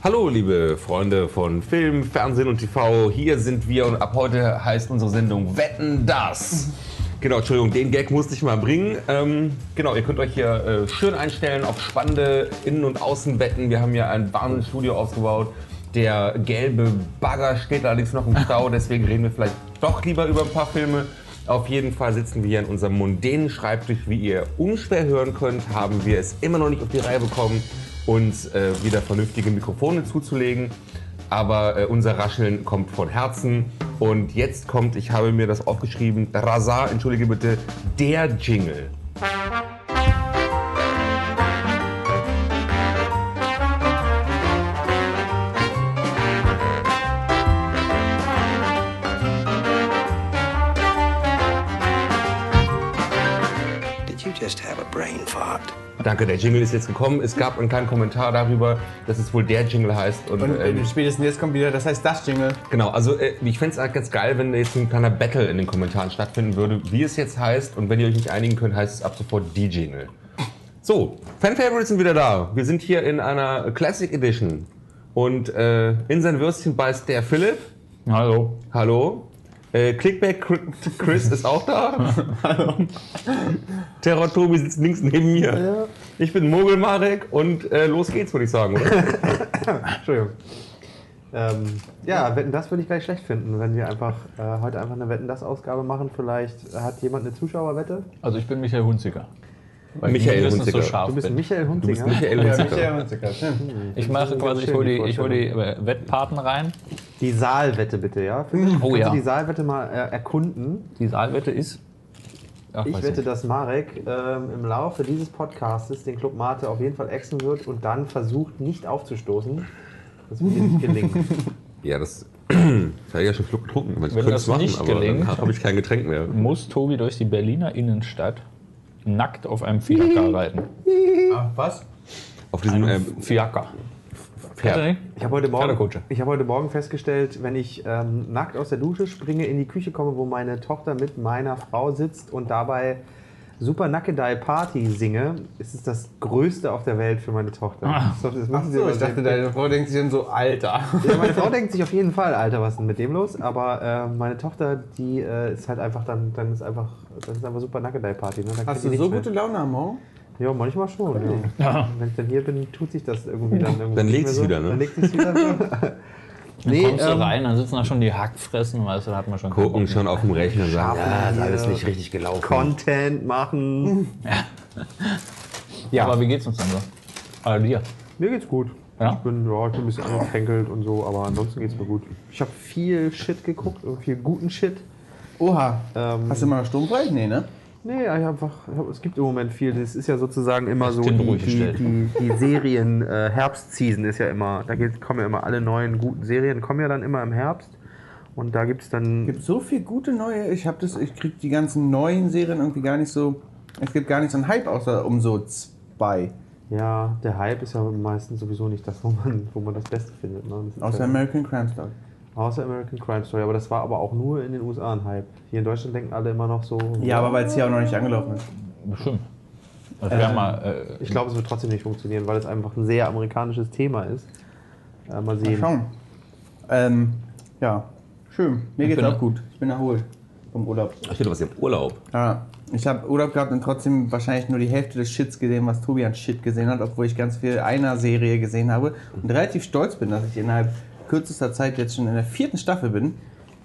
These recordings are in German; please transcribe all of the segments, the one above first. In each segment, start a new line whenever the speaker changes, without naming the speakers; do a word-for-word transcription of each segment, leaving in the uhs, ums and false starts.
Hallo liebe Freunde von Film, Fernsehen und T V, hier sind wir und ab heute heißt unsere Sendung Wetten, das! Genau, Entschuldigung, den Gag musste ich mal bringen. Ähm, genau, ihr könnt euch hier äh, schön einstellen auf spannende Innen- und Außenwetten. Wir haben hier ein warmes Studio ausgebaut. Der gelbe Bagger steht allerdings noch im Stau, deswegen reden wir vielleicht doch lieber über ein paar Filme. Auf jeden Fall sitzen wir hier in unserem mondänen Schreibtisch. Wie ihr unschwer hören könnt, haben wir es immer noch nicht auf die Reihe bekommen, uns äh, wieder vernünftige Mikrofone zuzulegen. Aber äh, unser Rascheln kommt von Herzen. Und jetzt kommt, ich habe mir das aufgeschrieben, Razar, entschuldige bitte, der Jingle.
Did you just have a brain fart?
Danke, der Jingle ist jetzt gekommen. Es gab einen kleinen Kommentar darüber, dass es wohl der Jingle heißt. Und,
Und
ähm,
spätestens jetzt kommt wieder, das heißt das Jingle.
Genau, also äh, ich fände es halt ganz geil, wenn jetzt ein kleiner Battle in den Kommentaren stattfinden würde, wie es jetzt heißt. Und wenn ihr euch nicht einigen könnt, heißt es ab sofort die Jingle. So, Fan-Favorites sind wieder da. Wir sind hier in einer Classic Edition. Und äh, in sein Würstchen beißt der Philipp.
Hallo.
Hallo. Äh, Clickback Chris ist auch da.
Hallo.
Terror Tobi sitzt links neben mir.
Ja.
Ich bin Mogel Marek und äh, los geht's, würde ich sagen, oder?
Entschuldigung. Ähm, ja, Wetten, das würde ich gleich schlecht finden, wenn wir einfach äh, heute einfach eine Wetten, das Ausgabe machen. Vielleicht hat jemand eine Zuschauerwette.
Also ich bin Michael Hunziker. Weil
Michael
ich
Hunziker.
so scharf
Du bist
bin.
Michael
Du bist
Hunziker.
Michael
Ja,
Hunziker.
Michael Hunziker, stimmt.
Ich mache quasi, ich hole die, ich hol die äh, Wettpaten rein.
Die Saalwette bitte, ja?
Oh
Kannst
ja.
du die Saalwette mal äh, erkunden?
Die Saalwette ist... Ach,
Ich
weiß
wette,
nicht.
dass Marek ähm, im Laufe dieses Podcastes den Club Mate auf jeden Fall exen wird und dann versucht, nicht aufzustoßen. Das wird ihm nicht gelingen.
Ja, das, das habe ich ja schon Schluck getrunken. Ich
Wenn
könnte
das
es machen,
nicht
aber
gelingt-
dann habe ich kein Getränk mehr.
Muss Tobi durch die Berliner Innenstadt nackt auf einem Fiaker reiten.
Ah, was?
Auf diesem ähm,
Fiaker.
Pferd.
Ich habe heute, Morgen-
Pferdekutsche.
ich habe heute Morgen festgestellt, wenn ich ähm, nackt aus der Dusche springe, in die Küche komme, wo meine Tochter mit meiner Frau sitzt und dabei Super Nackedei Party singe, ist es das Größte auf der Welt für meine Tochter.
Ah.
Das, das
Ach
müssen Sie
so,
mal
ich dachte,
sehen.
deine Frau denkt sich dann so, Alter.
Ja, meine Frau denkt sich auf jeden Fall, Alter, was ist denn mit dem los? Aber äh, meine Tochter, die äh, ist halt einfach dann, dann ist einfach, das ist einfach Super Nackedei Party. Ne? Dann
Hast
kriegt die
du so
nichts
gute
mehr.
Laune am Morgen?
Ja, manchmal schon. Ja.
Ja.
Wenn ich dann hier bin, tut sich das irgendwie dann irgendwie
Dann
nicht
legt
mehr
sich's
so.
wieder, ne?
Dann legt sich's wieder so.
Dann
Nee,
kommst du
ähm,
rein, dann sitzen da schon die Hackfressen, weißt du, da hat man schon keinen
Gucken
Bock
schon
mehr.
auf dem Rechner und sagen, ja, ist
hier
alles nicht richtig gelaufen.
Content machen.
Ja. Aber wie geht's uns denn so? Also dir.
Mir geht's gut.
Ja?
Ich bin, ja, ich bin ein bisschen angekränkelt und so, aber ansonsten geht's mir gut. Ich habe viel Shit geguckt und viel guten Shit.
Oha.
Ähm,
Hast du immer noch sturmfrei? Nee, ne?
Nee, ich hab einfach, ich hab, es gibt im Moment viel. Das ist ja sozusagen immer so,
Kind
die,
ruhig
die,
gestellt.
die, die Serien, äh, Herbstseason ist ja immer, da geht, kommen ja immer alle neuen guten Serien, kommen ja dann immer im Herbst. Und da gibt's dann,
Es gibt so viel gute neue. Ich habe das, ich krieg die ganzen neuen Serien irgendwie gar nicht so. Es gibt gar nicht so einen Hype außer um so zwei.
ja, der Hype ist ja meistens sowieso nicht das, wo man, wo man das Beste findet. Ne? Das ist
Außer
ja,
American Crime Story.
außer American Crime Story, aber das war aber auch nur in den U S A ein Hype. Hier in Deutschland denken alle immer noch so.
Ja, aber weil es hier auch noch nicht angelaufen ist.
Bestimmt. Also wir haben mal, äh,
Ich glaube, es wird trotzdem nicht funktionieren, weil es einfach ein sehr amerikanisches Thema ist. Äh, mal
Mal
sehen.
schauen. Ähm, ja, schön. Mir
Ich
geht's
bin-
auch gut. Ich bin erholt vom Urlaub.
Ich finde, was ihr im Urlaub.
Ja, ich habe Urlaub gehabt und trotzdem wahrscheinlich nur die Hälfte des Shits gesehen, was Tobi an Shit gesehen hat, obwohl ich ganz viel einer Serie gesehen habe und relativ stolz bin, dass ich innerhalb kürzester Zeit jetzt schon in der vierten Staffel bin,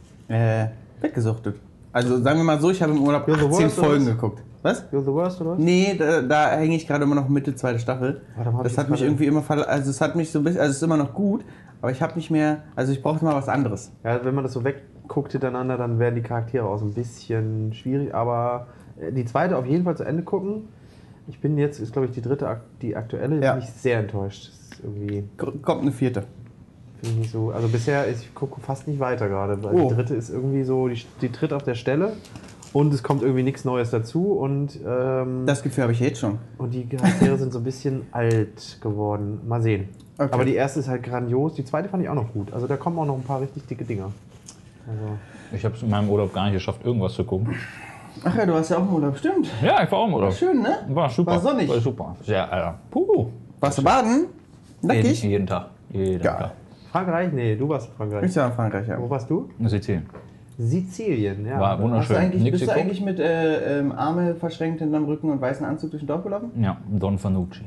äh, weggesuchtet. Also sagen wir mal so, ich habe im Urlaub
You're the
achtzehn
worst, oder
Folgen
was?
geguckt. Was?
You're the worst, oder was?
Nee, da, da hänge ich gerade immer noch Mitte zweite Staffel.
Warte mal, hab
Das
ich
hat
jetzt
mich
gerade-
irgendwie immer verla- also es hat mich so ein bisschen, also es ist immer noch gut, aber ich habe nicht mehr, also ich brauchte mal was anderes.
Ja, wenn man das so wegguckt hintereinander, dann werden die Charaktere auch so ein bisschen schwierig. Aber äh, die zweite auf jeden Fall zu Ende gucken. Ich bin jetzt, ist glaube ich die dritte, ak- die aktuelle,
Ja.
bin ich sehr enttäuscht. Das ist irgendwie,
K- Kommt eine vierte.
finde ich nicht so. Also bisher, ist, ich gucke fast nicht weiter gerade, weil
Oh.
die dritte ist irgendwie so, die, die tritt auf der Stelle und es kommt irgendwie nichts Neues dazu und, ähm,
Das Gefühl habe ich jetzt schon.
und die Charaktere sind so ein bisschen alt geworden. Mal sehen.
Okay.
Aber die erste ist halt grandios, die zweite fand ich auch noch gut. Also da kommen auch noch ein paar richtig dicke Dinger. Also,
ich habe es in meinem Urlaub gar nicht geschafft, irgendwas zu gucken.
Ach ja, du hast ja auch einen Urlaub, stimmt.
Ja, ich war auch im Urlaub.
Schön, ne?
War super.
War sonnig.
War super. Sehr, äh, puh.
Warst du baden? Nackig?
Jeden, jeden Tag. Jeden
Geil.
Tag.
Frankreich? Nee, du warst in Frankreich.
Ich war in Frankreich, ja.
Wo warst du?
Sizilien.
Sizilien, ja.
War
Hast
wunderschön.
du eigentlich,
Nix
bist du
geguckt?
eigentlich mit äh, ähm, Arme verschränkt hinterm Rücken und weißen Anzug durch den Dorf gelaufen?
Ja, Don Fanucci.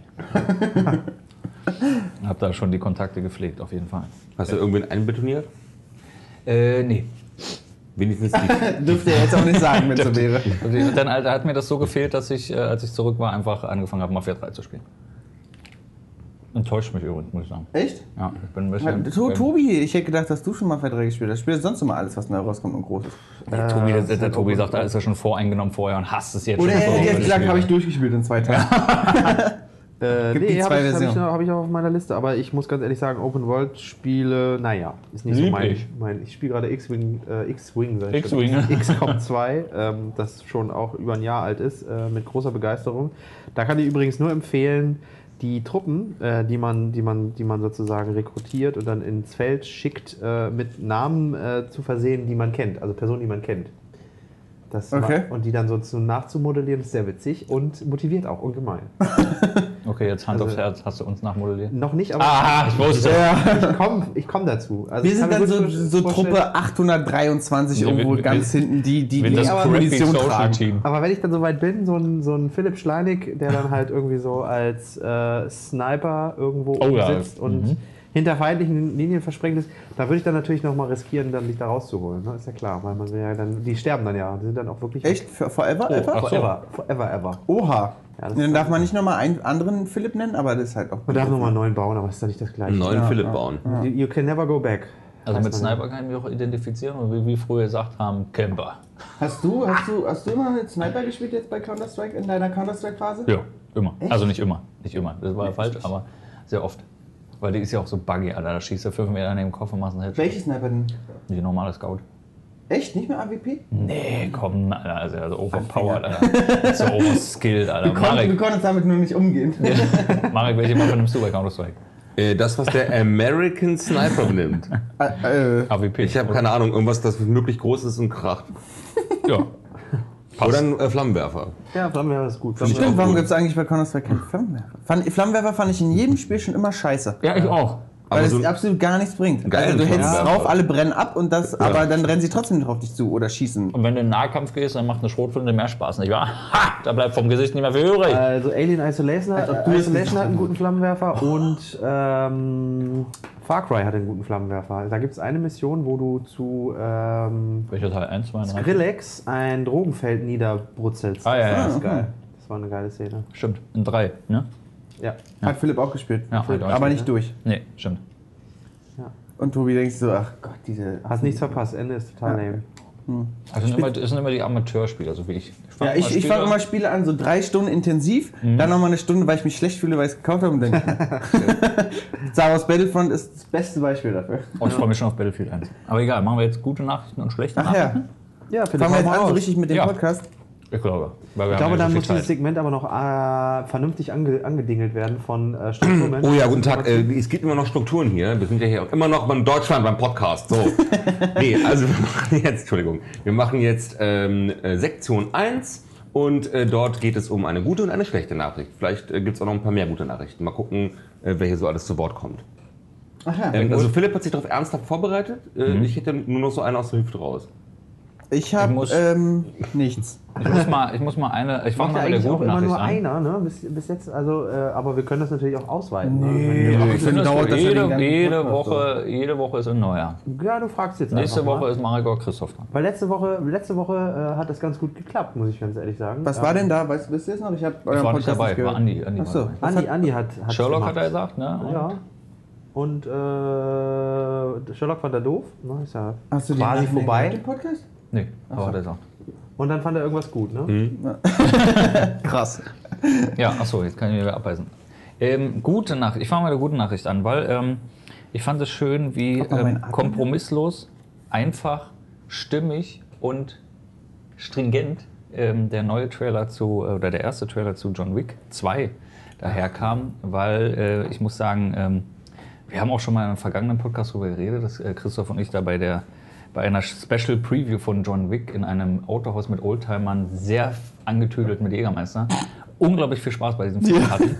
Hab da schon die Kontakte gepflegt, auf jeden Fall.
Hast du irgendwen einbetoniert?
Äh, nee.
Wenigstens die.
Dürfte er jetzt auch nicht sagen, wenn es so wäre.
Und dann Alter, hat mir das so gefehlt, dass ich, äh, als ich zurück war, einfach angefangen habe, Mafia drei zu spielen. Enttäuscht mich übrigens, muss ich sagen.
Echt?
Ja, ich bin ein bisschen...
To Tobi, ich hätte gedacht, dass du schon mal Verträge gespielt hast. Spielst sonst immer alles, was neu rauskommt und groß ist.
Der Tobi, der, der Tobi sagt, da ist er schon voreingenommen vorher und hasst es jetzt
Oder
schon.
er
so,
hätte
wenn
jetzt gesagt,
spiele.
habe ich durchgespielt in zwei Tagen.
Äh,
Gibt die
nee, habe
zwei
ich, hab ich,
Versionen.
noch- hab ich auch auf meiner Liste. Aber ich muss ganz ehrlich sagen, Open-World-Spiele, naja, ist nicht so mein,
Lieblich.
mein... Ich spiele gerade X-Wing, äh, X-Wing, sag ich
X-Wing.
schon. X COM zwei, ähm, das schon auch über ein Jahr alt ist, äh, mit großer Begeisterung. Da kann ich übrigens nur empfehlen, die Truppen, äh, die, man, die, man, die man sozusagen rekrutiert und dann ins Feld schickt, äh, mit Namen äh, zu versehen, die man kennt, also Personen, die man kennt. Das
Okay.
war, und die dann so zu nachzumodellieren, ist sehr witzig und motiviert auch ungemein.
Okay, jetzt Hand
Also-
aufs Herz, hast du uns nachmodelliert?
Noch nicht, aber
Aha, ich wusste.
ich komme ich komm dazu. Also
Wir
ich
sind
kann mir
dann
gut
so, so
vorstellen-
Truppe achthundertdreiundzwanzig
Ja,
irgendwo
wir-
ganz
wir-
hinten, die die,
Wenn
die
das
aber
Crappy
Munition
Social
tragen.
Team.
Aber wenn ich dann soweit bin, so ein, so ein Philipp Schleinig, der dann halt irgendwie so als äh, Sniper irgendwo
Oh ja.
sitzt und
Mhm.
hinter feindlichen Linien versprengt ist, da würde ich dann natürlich nochmal riskieren, dann dich da rauszuholen. Ne? Ist ja klar, weil man will ja dann, die sterben dann ja, die sind dann auch wirklich
Echt? For- Forever?
Oh,
ever?
ach so.
forever, forever, ever.
Oha.
Ja, das
Dann
ist
darf man nicht nochmal einen anderen Philipp nennen, aber das ist halt auch.
Man darf nochmal einen neuen bauen, aber ist doch nicht das gleiche.
Einen neuen
Ja,
Philipp
ja.
bauen.
You, you can never go back.
Also
Weiß
mit
man
Sniper kann ich mich auch identifizieren, oder wie wir früher gesagt haben, Camper.
Hast du, hast du, hast du immer mit Sniper gespielt jetzt bei Counter-Strike in deiner Counter-Strike-Phase?
Ja, immer.
Echt?
Also nicht immer, nicht immer. Das war
Nee,
falsch,
echt?
aber sehr oft. Weil die ist ja auch so buggy, Alter. Da schießt er fünf Meter neben den Kopf und machst einen Headshot.
Welche Sniper denn?
Die normale Scout.
Echt? Nicht mehr A W P?
Nee, komm, Alter. Also, also overpowered, Alter. So overskilled, Alter.
Du, konnt, du
Marek,
konntest damit nur nicht umgehen.
Marek, welche Waffe nimmst du bei Counter-Strike?
Äh, das, was der American Sniper nimmt.
äh, äh,
A W P.
Ich habe keine Ahnung, irgendwas, das möglich groß ist und kracht.
Ja.
Oder ein äh, Flammenwerfer.
Ja, Flammenwerfer ist gut.
ich
Stimmt,
auch
warum
gut.
gibt es eigentlich bei Counter-Strike keinen Flammenwerfer? Fand, Flammenwerfer fand ich in jedem Spiel schon immer scheiße.
Ja, ich auch.
Weil
Aber
es
so-
absolut gar nichts bringt.
Geilen
Also du hältst
Flammenwerfer.
drauf, alle brennen ab und das, aber dann rennen sie trotzdem drauf dich zu oder schießen.
Und wenn du in den Nahkampf gehst, dann macht eine Schrotflinte mehr Spaß, nicht wahr? Ha! Da bleibt vom Gesicht nicht mehr viel übrig.
Also Alien Isolation hat,
Als ob du das
Isolation hat einen
nicht-
guten Flammenwerfer und ähm, Far Cry hat einen guten Flammenwerfer. Da gibt es eine Mission, wo du zu ähm,
Welcher Teil? eins, zwei, drei?
Skrillex ein Drogenfeld niederbrutzelst.
Ah, ja, ja.
Das ist
Ah,
geil. Das war eine geile Szene.
Stimmt, in drei, ne?
Ja.
Hat Philipp auch gespielt.
Ja, hat er
aber
auch
nicht durch.
Nee, stimmt.
Und Tobi denkst so, ach Gott, diese.
Hast nichts verpasst. Ende ist total lame.
Also sind immer, das sind immer die Amateurspieler, so wie ich. fang
Ja,
mal
ich, ich
Spiele-
fange immer Spiele an, so drei Stunden intensiv, dann nochmal eine Stunde, weil ich mich schlecht fühle, weil ich es gekauft habe und denke. Star Wars Battlefront ist das beste Beispiel dafür.
Oh, ich freue mich schon auf Battlefield eins. Aber egal, machen wir jetzt gute Nachrichten und schlechte
Ach ja.
Nachrichten?
Ja, Philipp,
Fangen wir
hau
jetzt
mal
an, so
raus.
richtig mit dem
Ja.
Podcast.
Ich glaube. Weil wir
Ich glaube,
haben ja
dann
so
muss
viel
dieses
Zeit.
Segment aber noch äh, vernünftig ange angedingelt werden von äh, Strukturmenschen.
Oh ja, guten Tag. Äh, es gibt immer noch Strukturen hier. Wir sind ja hier immer noch in Deutschland beim Podcast. So. Nee, also wir machen jetzt, Entschuldigung, wir machen jetzt ähm, äh, Sektion eins und äh, dort geht es um eine gute und eine schlechte Nachricht. Vielleicht äh, gibt es auch noch ein paar mehr gute Nachrichten. Mal gucken, äh, wer hier so alles zu Wort kommt.
Ach ja.
Ähm, also Philipp hat sich darauf ernsthaft vorbereitet. Äh,
Mhm.
Ich hätte nur noch so einen aus der Hüfte raus.
Ich habe
Ich muss-
ähm, nichts.
Ich muss mal, ich muss mal eine. Ich fange
Macht ja
mal mit der
eigentlich auch
guten
immer
Nachricht
nur
an.
einer, ne? Bis, bis jetzt. Also, äh, aber wir können das natürlich auch ausweiten.
Nee.
Ne?
Ja,
Ich
ich
finde,
finde, dauert
das
das ja den
jede,
ganzen
jede,
Podcast
Woche, jede Woche ist ein neuer.
Ja, du fragst jetzt
Nächste
einfach
Woche
mal.
ist Marek Christoph dran.
Weil letzte Woche, letzte Woche äh, hat das ganz gut geklappt, muss ich ganz ehrlich sagen.
Was
Ähm,
war denn da? Weißt du, wisst ihr es noch? Ich habe
Ich war nicht dabei, war Andi. Andi war
Achso.
dabei.
Andi, Andi hat, hat
Sherlock
gemacht.
hat er gesagt, ne?
Ja. Und äh, Sherlock fand er doof. Ne? Ist ja
Hast du den
quasi
nachher
vorbei.
gehört, den Podcast?
Nee, aber hat er gesagt.
Und dann fand er irgendwas gut, ne?
Mhm.
Krass.
Ja, achso, jetzt kann ich wieder abbeißen. Ähm, gute Nachricht. Ich fange mal mit der guten Nachricht an, weil ähm, ich fand es schön, wie
Ob man meinen
ähm,
Atem
kompromisslos, einfach, stimmig und stringent ähm, der neue Trailer zu, äh, oder der erste Trailer zu John Wick zwei daherkam, weil äh, ich muss sagen, ähm, wir haben auch schon mal in einem vergangenen Podcast darüber geredet, dass äh, Christoph und ich da bei der bei einer Special Preview von John Wick in einem Autohaus mit Oldtimern sehr angetüdelt mit Jägermeister unglaublich viel Spaß bei diesem Film hatten.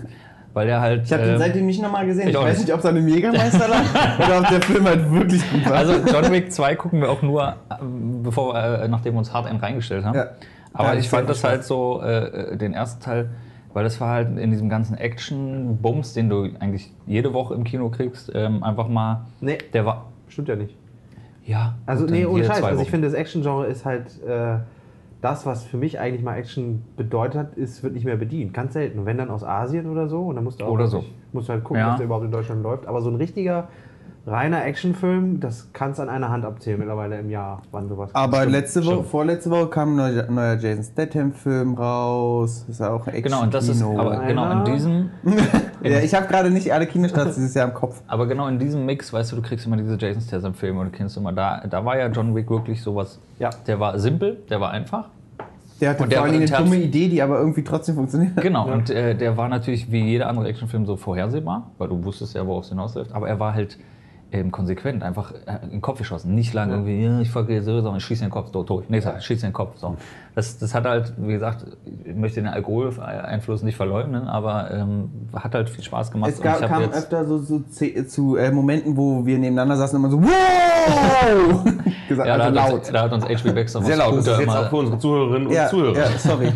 weil der halt...
Ich habe den
ähm,
seitdem nicht nochmal gesehen.
ich
Ich,
auch
weiß
nicht.
nicht, ob es an dem Jägermeister lag oder ob der Film halt wirklich gut war.
Also John Wick zwei gucken wir auch nur, ähm, bevor wir, äh, nachdem wir uns hart einen reingestellt haben.
Ja.
Aber
Ja,
ich
ich
fand
sehr
das halt so, äh, den ersten Teil, weil das war halt in diesem ganzen Action-Bums, den du eigentlich jede Woche im Kino kriegst, ähm, einfach mal,
Nee,
der war,
stimmt ja nicht.
ja.
Also
gut,
nee,
dann
ohne
jede
Scheiß.
zwei
Also ich
Wochen.
finde, das Action-Genre ist halt äh, das, was für mich eigentlich mal Action bedeutet hat, ist, wird nicht mehr bedient. Ganz selten. Und wenn dann aus Asien oder so, und dann musst du auch
Oder so.
wirklich- musst du halt gucken,
Ja.
was da überhaupt in Deutschland läuft. Aber so ein richtiger, reiner Actionfilm, das kannst du an einer Hand abzählen mittlerweile im Jahr, wann sowas
Aber
kommt.
letzte Woche,
stimmt.
vorletzte Woche kam ein neuer, neuer Jason Statham-Film raus. Das ist ja auch ein
Genau, und das ist,
Action-Kino.
aber genau in
Einer.
diesem,
Ja, ich habe gerade nicht alle Kinostarts dieses Jahr im Kopf.
aber genau in diesem Mix, weißt du, du kriegst immer diese Jason Statham-Filme und du kennst immer, da, da war ja John Wick wirklich sowas,
Ja.
der war simpel, der war einfach.
Der hatte
Und der-
vor allen Dingen
der
eine
hat-
dumme Idee, die aber irgendwie trotzdem funktioniert.
Genau, und äh, der war natürlich wie jeder andere Actionfilm so vorhersehbar, weil du wusstest ja, worauf es hinausläuft, aber er war halt ähm, konsequent, einfach äh, in den Kopf geschossen. Nicht lange irgendwie, ja, ich fucke so, sondern ich schieße in den Kopf, so, tot. Nächster, ich schieße in den Kopf. So. Das, das hat halt, wie gesagt, ich möchte den Alkoholeinfluss nicht verleugnen, aber ähm, hat halt viel Spaß gemacht.
Es gab,
und ich hab
kam
jetzt,
öfter so, so zu, zu äh, Momenten, wo wir nebeneinander saßen und immer so wow! gesagt,
ja, da,
also
hat
laut.
uns, da hat uns H B Baxter
Sehr laut. Das ist
Scooter
jetzt auch
immer
für unsere Zuhörerinnen und
ja,
Zuhörer.
ja, sorry.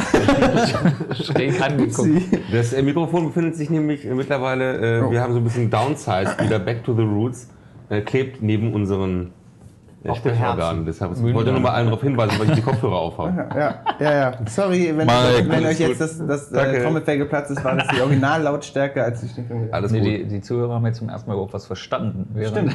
schräg angeguckt.
Das äh, Mikrofon befindet sich nämlich äh, mittlerweile, äh,
Oh.
wir haben so ein bisschen downsized, wieder back to the roots, äh, klebt neben unseren äh,
Auf dem
Sprechorganen. Deshalb ich wollte nur mal allen darauf hinweisen, weil ich die Kopfhörer aufhabe.
Ja, ja, ja. Sorry, wenn,
Mike,
wenn
alles
euch jetzt
gut.
das, das
Danke.
äh, Trommelfell geplatzt ist, war das die Originallautstärke, als ich den Film gesehen habe.
Alles
Nee,
gut.
die, die Zuhörer haben jetzt zum ersten Mal überhaupt was verstanden. Während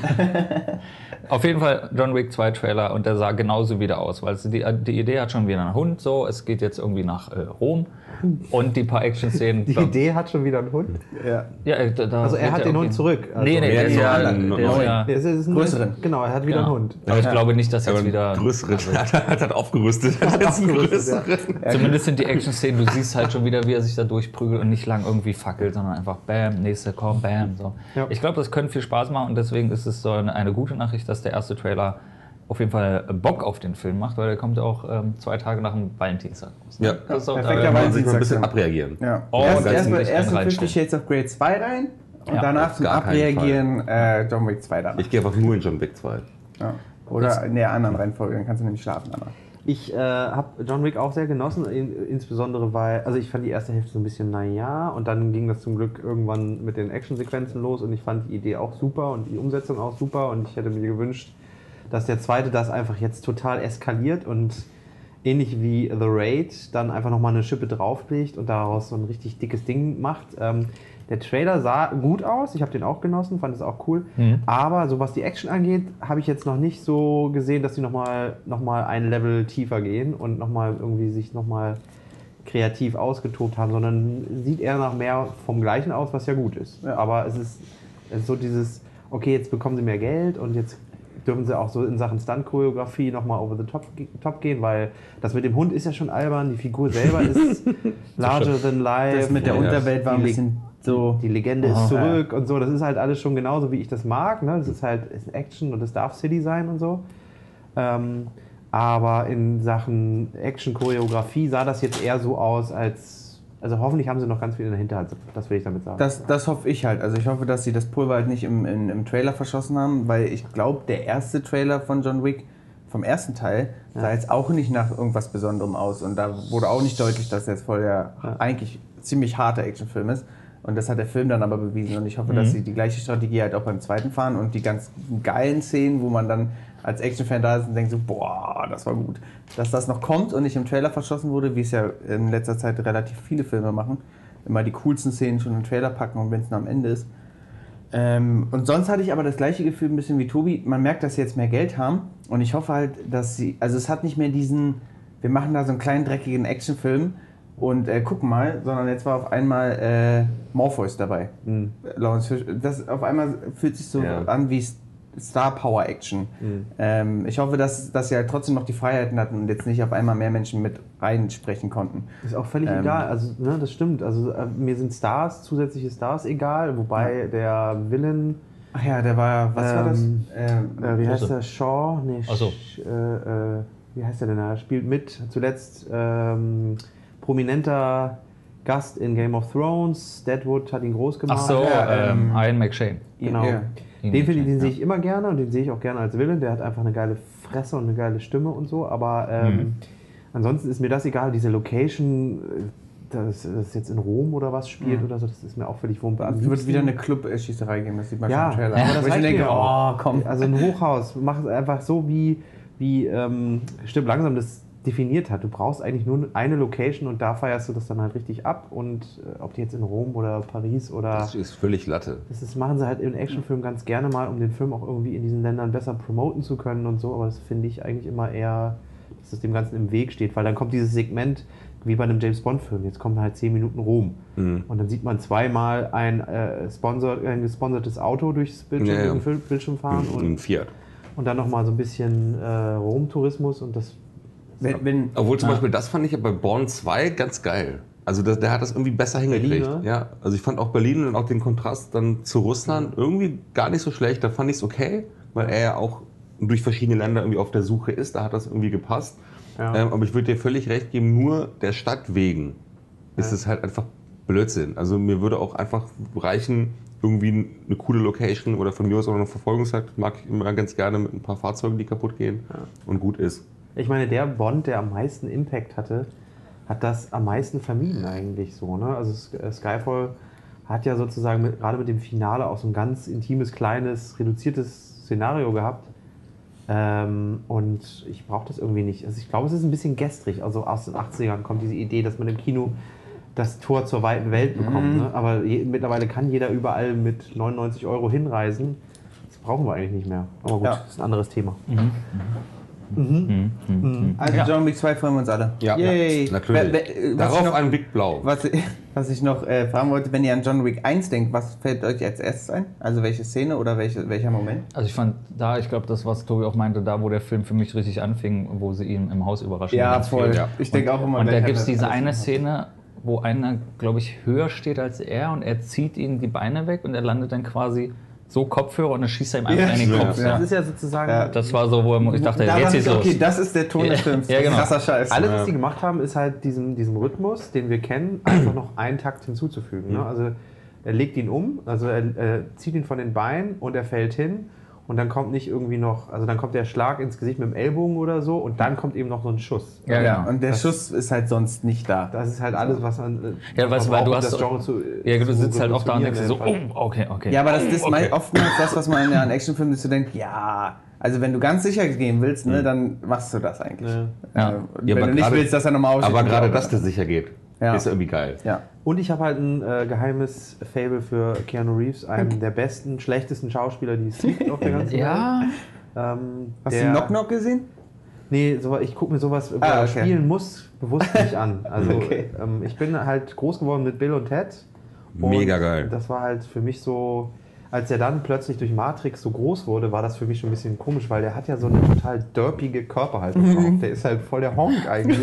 Auf jeden Fall John Wick zwei Trailer und der sah genauso wieder aus, weil es die, die Idee hat schon wieder einen Hund, so, es geht jetzt irgendwie nach äh, Rom und die paar Action-Szenen.
Die Idee hat schon wieder einen Hund.
Ja.
Ja, äh, da, da
Also er
wird
hat
der
den
irgendwie-
Hund zurück. Also
Nee, nee, der ist
ja,
ja,
einen
der ist
neuen.
ja
Der ist, ist ein
Größeren.
Genau, er hat wieder
genau.
einen Hund.
Aber ich glaube nicht, dass jetzt
Aber
wieder...
einen größeren. hat, hat aufgerüstet. Hat jetzt einen
Aufgerüstet,
größeren.
Zumindest sind die Action-Szenen, du siehst halt schon wieder, wie er sich da durchprügelt und nicht lang irgendwie fackelt, sondern einfach bam, nächste, komm, bam. So.
Ja.
Ich glaube, das könnte viel Spaß machen und deswegen ist es so eine, eine gute Nachricht, dass der erste Trailer auf jeden Fall Bock auf den Film macht, weil der kommt ja auch ähm, zwei Tage nach dem Valentinstag raus.
Ja.
Das ist auch
Perfekter
da,
Kann man
Valentinstag.
sich mal ein bisschen abreagieren.
Ja.
Oh,
erst
das
erst,
ist
mal-
echt
erst
ein
in Fifty
Reinstellen.
Shades of Grey zwei rein und
Ja,
danach
auf
zum
gar keinen
Abreagieren äh, John Wick zwei danach.
Ich gehe einfach nur in John Wick zwei.
Ja. Oder in der anderen Reihenfolge, dann kannst du nämlich schlafen danach.
Ich äh, habe John Wick auch sehr genossen, in, insbesondere weil, also ich fand die erste Hälfte so ein bisschen naja und dann ging das zum Glück irgendwann mit den Actionsequenzen los und ich fand die Idee auch super und die Umsetzung auch super und ich hätte mir gewünscht, dass der zweite das einfach jetzt total eskaliert und ähnlich wie The Raid dann einfach nochmal eine Schippe drauflegt und daraus so ein richtig dickes Ding macht. Ähm, der Trailer sah gut aus, ich habe den auch genossen, fand es auch cool,
Mhm.
aber so was die Action angeht, habe ich jetzt noch nicht so gesehen, dass die nochmal noch mal ein Level tiefer gehen und nochmal irgendwie sich nochmal kreativ ausgetobt haben, sondern sieht eher nach mehr vom Gleichen aus, was ja gut ist.
Ja.
Aber es ist, es ist so dieses, okay, jetzt bekommen sie mehr Geld und jetzt dürfen sie auch so in Sachen Stunt-Choreografie nochmal over the top, top gehen, weil das mit dem Hund ist ja schon albern, die Figur selber ist larger than life.
Das mit der
Ja,
Unterwelt war ein
die Le-
bisschen so.
Die Legende
Oh,
ist zurück und so, das ist halt alles schon genauso, wie ich das mag. Ne? Das ist halt ist Action und es darf City sein und so. Ähm, aber in Sachen Action-Choreografie sah das jetzt eher so aus, als. Also hoffentlich haben sie noch ganz viel in der Hinterhand, das will ich damit sagen.
Das, das hoffe ich halt. Also ich hoffe, dass sie das Pulver halt nicht im, im, im Trailer verschossen haben, weil ich glaube, der erste Trailer von John Wick vom ersten Teil sah jetzt auch nicht nach irgendwas Besonderem aus. Und da wurde auch nicht deutlich, dass jetzt voll der eigentlich ziemlich harter Actionfilm ist. Und das hat der Film dann aber bewiesen. Und ich hoffe, dass sie die gleiche Strategie halt auch beim zweiten fahren und die ganz geilen Szenen, wo man dann als Actionfan da ist und denkt so, boah, das war gut. Dass das noch kommt und nicht im Trailer verschossen wurde, wie es ja in letzter Zeit relativ viele Filme machen. Immer die coolsten Szenen schon im Trailer packen und wenn es nur am Ende ist. Ähm, und sonst hatte ich aber das gleiche Gefühl ein bisschen wie Tobi. Man merkt, dass sie jetzt mehr Geld haben und ich hoffe halt, dass sie, also es hat nicht mehr diesen, wir machen da so einen kleinen dreckigen Actionfilm und äh, gucken mal, sondern jetzt war auf einmal äh, Morpheus dabei.
Mhm.
Lawrence Fish, das auf einmal fühlt sich so
Ja.
an wie Star Power Action.
Mhm.
Ähm, ich hoffe, dass, dass sie halt trotzdem noch die Freiheiten hatten und jetzt nicht auf einmal mehr Menschen mit reinsprechen konnten.
Ist auch völlig
Ähm,
egal, also ne, das stimmt. Also äh, mir sind Stars, zusätzliche Stars egal, wobei der Villain,
Ach ja, der war, was war das?
Ähm,
Ähm,
äh, wie heißt
Große.
der, Shaw? Nee,
Ach so.
Sch- äh, äh, wie heißt der denn? Er spielt mit, zuletzt ähm, prominenter Gast in Game of Thrones. Deadwood hat ihn groß gemacht.
Ach so,
Ja,
ähm, Ian McShane.
Genau.
Ja.
Den, finde ich, den sehe ich immer gerne und den sehe ich auch gerne als Villain. Der hat einfach eine geile Fresse und eine geile Stimme und so. Aber ähm,
Mhm.
ansonsten ist mir das egal. Diese Location, dass das jetzt in Rom oder was spielt
Mhm.
oder so, das ist mir auch völlig wumpe. Am
Es wird
liebsten-
wieder eine Club-Schießerei geben, das sieht man
Ja,
schon im Trailer.
aber das
Wo ich
reicht
mir denke,
mir auch.
oh, komm.
Also ein Hochhaus, mach es einfach so, wie, wie ähm, Stirb langsam das definiert hat. Du brauchst eigentlich nur eine Location und da feierst du das dann halt richtig ab. Und äh, ob die jetzt in Rom oder Paris oder...
Das ist völlig Latte.
Das ist, machen sie halt in Actionfilmen ganz gerne mal, um den Film auch irgendwie in diesen Ländern besser promoten zu können und so. Aber das finde ich eigentlich immer eher, dass es dem Ganzen im Weg steht. Weil dann kommt dieses Segment, wie bei einem James-Bond-Film. Jetzt kommen halt zehn Minuten Rom.
Mhm.
Und dann sieht man zweimal ein, äh, Sponsor, ein gesponsertes Auto durchs Bildschirm,
Ja, ja.
durch den Bildschirm fahren.
Ein
Und,
Fiat.
und dann nochmal so ein bisschen äh, Rom-Tourismus. Und das
Wenn, wenn,
Obwohl zum
Ah.
Beispiel, das fand ich ja bei Born zwei ganz geil. Also das, der hat das irgendwie besser hingekriegt.
Berlin, ne?
Ja, also ich fand auch Berlin und auch den Kontrast dann zu Russland irgendwie gar nicht so schlecht. Da fand ich es okay, weil er ja auch durch verschiedene Länder irgendwie auf der Suche ist. Da hat das irgendwie gepasst.
Ja.
Ähm, aber ich würde dir völlig recht geben, nur der Stadt wegen ist
Ja.
es halt einfach Blödsinn. Also mir würde auch einfach reichen, irgendwie eine coole Location oder von mir aus auch eine Verfolgungsjagd. Mag ich immer ganz gerne mit ein paar Fahrzeugen, die kaputt gehen und gut ist.
Ich meine, der Bond, der am meisten Impact hatte, hat das am meisten vermieden eigentlich so. Ne? Also Sk- Skyfall hat ja sozusagen mit, gerade mit dem Finale auch so ein ganz intimes, kleines, reduziertes Szenario gehabt. Ähm, und ich brauche das irgendwie nicht. Also ich glaube, es ist ein bisschen gestrig. Also aus den achtzigern kommt diese Idee, dass man im Kino das Tor zur weiten Welt bekommt.
Mhm.
Ne? Aber je, mittlerweile kann jeder überall mit neunundneunzig Euro hinreisen. Das brauchen wir eigentlich nicht mehr. Aber gut,
Ja.
das ist ein anderes Thema.
Also
Ja.
John Wick zwei freuen wir uns alle.
Ja,
Yay.
natürlich.
Wer- wer- was ich
Darauf
noch-
ein Big Blau.
Was, was ich noch äh, fragen wollte, wenn ihr an John Wick eins denkt, was fällt euch als erstes ein? Also welche Szene oder welche, welcher Moment?
Also ich fand da, ich glaube, das, was Tobi auch meinte, da, wo der Film für mich richtig anfing, wo sie ihn im Haus überraschen. Ganz viel.
Ja.
Ich denke auch immer,
Und da
welcher
gibt es
das
diese
alles
eine
hat.
Szene, wo einer, glaube ich, höher steht als er und er zieht ihm die Beine weg und er landet dann quasi so Kopfhörer und dann schießt er ihm einfach
Ja,
in den
ja.
Kopf.
Das
Ja.
ist ja sozusagen...
Ja.
Das war so, wo er, ich dachte,
Da
jetzt
dachte
geht's
ich,
los.
okay, das ist der Ton des
Ja,
Films.
ja, genau.
Krasser Scheiß.
Alles,
Ja.
was die gemacht haben, ist halt diesem, diesem Rhythmus, den wir kennen, einfach noch einen Takt hinzuzufügen. Ne? Also er legt ihn um, also er, er zieht ihn von den Beinen und er fällt hin und dann kommt nicht irgendwie noch, also dann kommt der Schlag ins Gesicht mit dem Ellbogen oder so und dann kommt eben noch so ein Schuss.
Ja,
Ja,
genau.
und der
Das-
Schuss ist halt sonst nicht da.
Das ist halt alles, was man. äh,
Ja,
was
weißt du,
man
weil du
braucht,
hast
um das Genre zu,
Ja, du
zu
sitzt halt auch da und denkst dir so,
revolutionieren
oh, okay, okay.
Ja, aber das ist
okay.
mei- oftmals das, was man ja an Actionfilmen ist, du denkst, ja, also wenn du ganz sicher gehen willst, ne, dann machst du das eigentlich.
Ja.
Ja.
Äh,
Ja,
wenn
aber
du nicht
gerade-
willst, dass er nochmal aussieht.
Aber
dann
gerade
auch,
dass der sicher geht,
Ja.
ist ja irgendwie geil.
Ja.
Und ich habe halt ein äh, geheimes Fable für Keanu Reeves, einen der besten, schlechtesten Schauspieler, die es gibt auf der ganzen Welt.
Ja,
Ähm,
Hast
der-
du Knock Knock gesehen?
Nee, so, ich gucke mir sowas, wo
Ah,
er
okay.
spielen muss, bewusst nicht an. Also
Okay.
ähm, ich bin halt groß geworden mit Bill und Ted. Und
Mega geil.
Das war halt für mich so, als er dann plötzlich durch Matrix so groß wurde, war das für mich schon ein bisschen komisch, weil der hat ja so eine total derpige Körperhaltung drauf. Der ist halt voll der Honk eigentlich.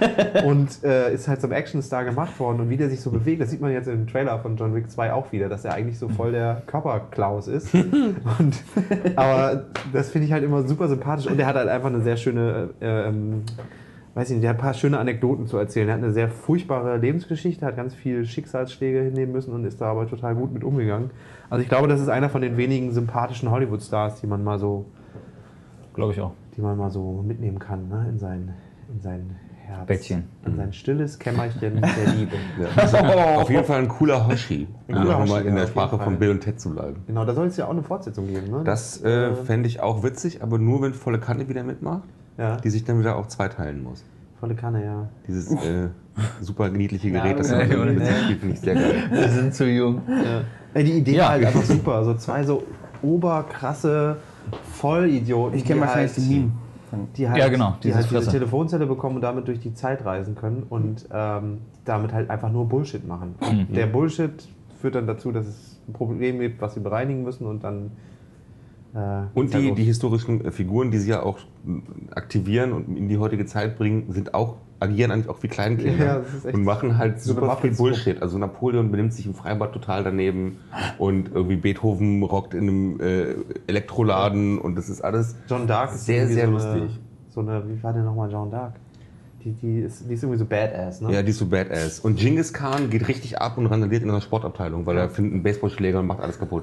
Und äh, ist halt zum Actionstar gemacht worden. Und wie der sich so bewegt, das sieht man jetzt im Trailer von John Wick zwei auch wieder, dass er eigentlich so voll der Körperklaus ist. Und, aber das finde ich halt immer super sympathisch. Und er hat halt einfach eine sehr schöne, äh, ähm, weiß ich nicht, der hat ein paar schöne Anekdoten zu erzählen. Er hat eine sehr furchtbare Lebensgeschichte, hat ganz viele Schicksalsschläge hinnehmen müssen und ist da aber total gut mit umgegangen. Also ich glaube, das ist einer von den wenigen sympathischen Hollywood-Stars, die man mal so,
glaube ich auch.
die man mal so mitnehmen kann, ne? in sein, in sein Herz.
Bettchen.
In sein stilles Kämmerchen der Liebe.
Ja. Auf jeden Fall ein cooler Hoshi, um
cooler
noch
Hoshi,
mal in
ja,
der
auf
Sprache
jeden
von
Fall.
Bill und Ted zu bleiben.
Genau, da soll es ja auch eine Fortsetzung geben. Ne?
Das äh, fände ich auch witzig, aber nur wenn volle Kanne wieder mitmacht,
ja,
die sich dann wieder auch zweiteilen muss.
volle Kanne, ja.
Dieses äh, super niedliche Gerät, das
Ja,
er
ja,
mit
ja.
sich spielt, finde ich sehr geil.
Wir sind zu jung.
Ey, die Idee
Ja.
war halt einfach super. So zwei so oberkrasse Vollidioten.
Ich kenne
die
wahrscheinlich
halt,
die Meme.
Die halt,
Ja, genau,
die
diese
halt diese
Fresse.
Telefonzelle bekommen und damit durch die Zeit reisen können und ähm, damit halt einfach nur Bullshit machen. Und der Bullshit führt dann dazu, dass es ein Problem gibt, was sie bereinigen müssen und dann. Äh,
Und
geht's halt
die,
los.
die historischen äh, Figuren, die sie ja auch m, aktivieren und in die heutige Zeit bringen, sind auch, agieren eigentlich auch wie Kleinkinder
Ja, das ist echt
und machen halt
so eine
super viel
Muppets-Gruppe.
Bullshit. Also Napoleon benimmt sich im Freibad total daneben und irgendwie Beethoven rockt in einem äh, Elektroladen und das ist alles
John Dark ist
sehr,
irgendwie
sehr
so
lustig.
Eine, so eine, wie war denn nochmal John Dark? Die, die, ist, die ist irgendwie so badass, ne?
Ja, die ist so badass. Und Genghis Khan geht richtig ab und randaliert in einer Sportabteilung, weil er findet einen Baseballschläger und macht alles kaputt.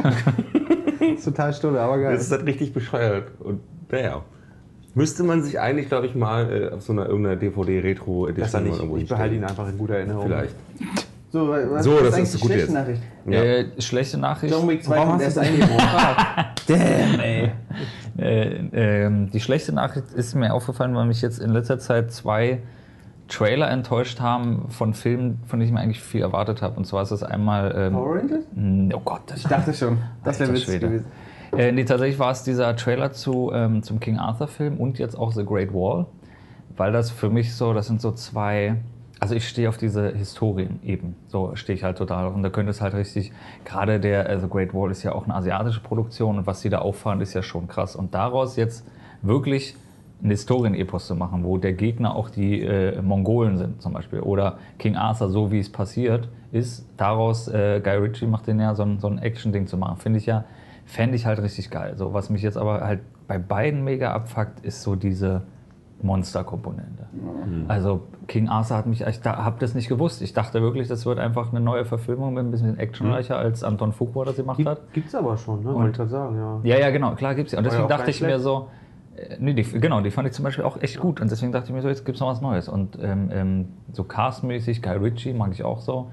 Das ist total stulle, aber geil.
Das ist halt richtig bescheuert. Und naja. Müsste man sich eigentlich, glaube ich, mal äh, auf so einer irgendeiner D V D-Retro-Edition
Besser nicht.
irgendwo
Ich behalte ihn
hinstellen.
einfach in guter Erinnerung.
Vielleicht.
So, was
So, das
eigentlich
ist
die
gut
schlechte
jetzt.
Nachricht?
Ja.
Äh, schlechte Nachricht.
John Wick zwei
Warum
kommt
hast
erst
du es
eingebaut. Damn, ey.
Äh, ähm, die schlechte Nachricht ist mir aufgefallen, weil mich jetzt in letzter Zeit zwei Trailer enttäuscht haben von Filmen, von denen ich mir eigentlich viel erwartet habe. Und zwar ist das einmal... Ähm,
Power Rangers?
mh, oh Gott, das
Ich dachte schon, das wäre
Alter
witzig
Schwede.
gewesen.
Äh, nee, tatsächlich war es dieser Trailer zu, ähm, zum King Arthur-Film und jetzt auch The Great Wall, weil das für mich so, das sind so zwei, also ich stehe auf diese Historien eben, so stehe ich halt total auf und da könnte es halt richtig, gerade der äh, The Great Wall ist ja auch eine asiatische Produktion und was die da auffahren, ist ja schon krass und daraus jetzt wirklich ein Historienepos zu machen, wo der Gegner auch die äh, Mongolen sind zum Beispiel oder King Arthur, so wie es passiert ist, daraus, äh, Guy Ritchie macht den ja, so ein, so ein Action-Ding zu machen, finde ich ja, fände ich halt richtig geil. So, was mich jetzt aber halt bei beiden mega abfuckt, ist so diese Monster-Komponente. Mhm. Also King Arthur hat mich, ich da, hab das nicht gewusst. Ich dachte wirklich, das wird einfach eine neue Verfilmung mit ein bisschen actionreicher, mhm. als Anton Fuqua das gemacht hat.
Gibt es aber schon, ne? Wollte ich gerade sagen, ja.
Ja, ja, genau, klar gibt's ja. Und deswegen
War ja auch
dachte ich
gar nicht
mir so, äh, nee, die, genau, die fand ich zum Beispiel auch echt gut. Und deswegen dachte ich mir so, jetzt gibt's noch was Neues. Und ähm, ähm, so castmäßig, Guy Ritchie mag ich auch so.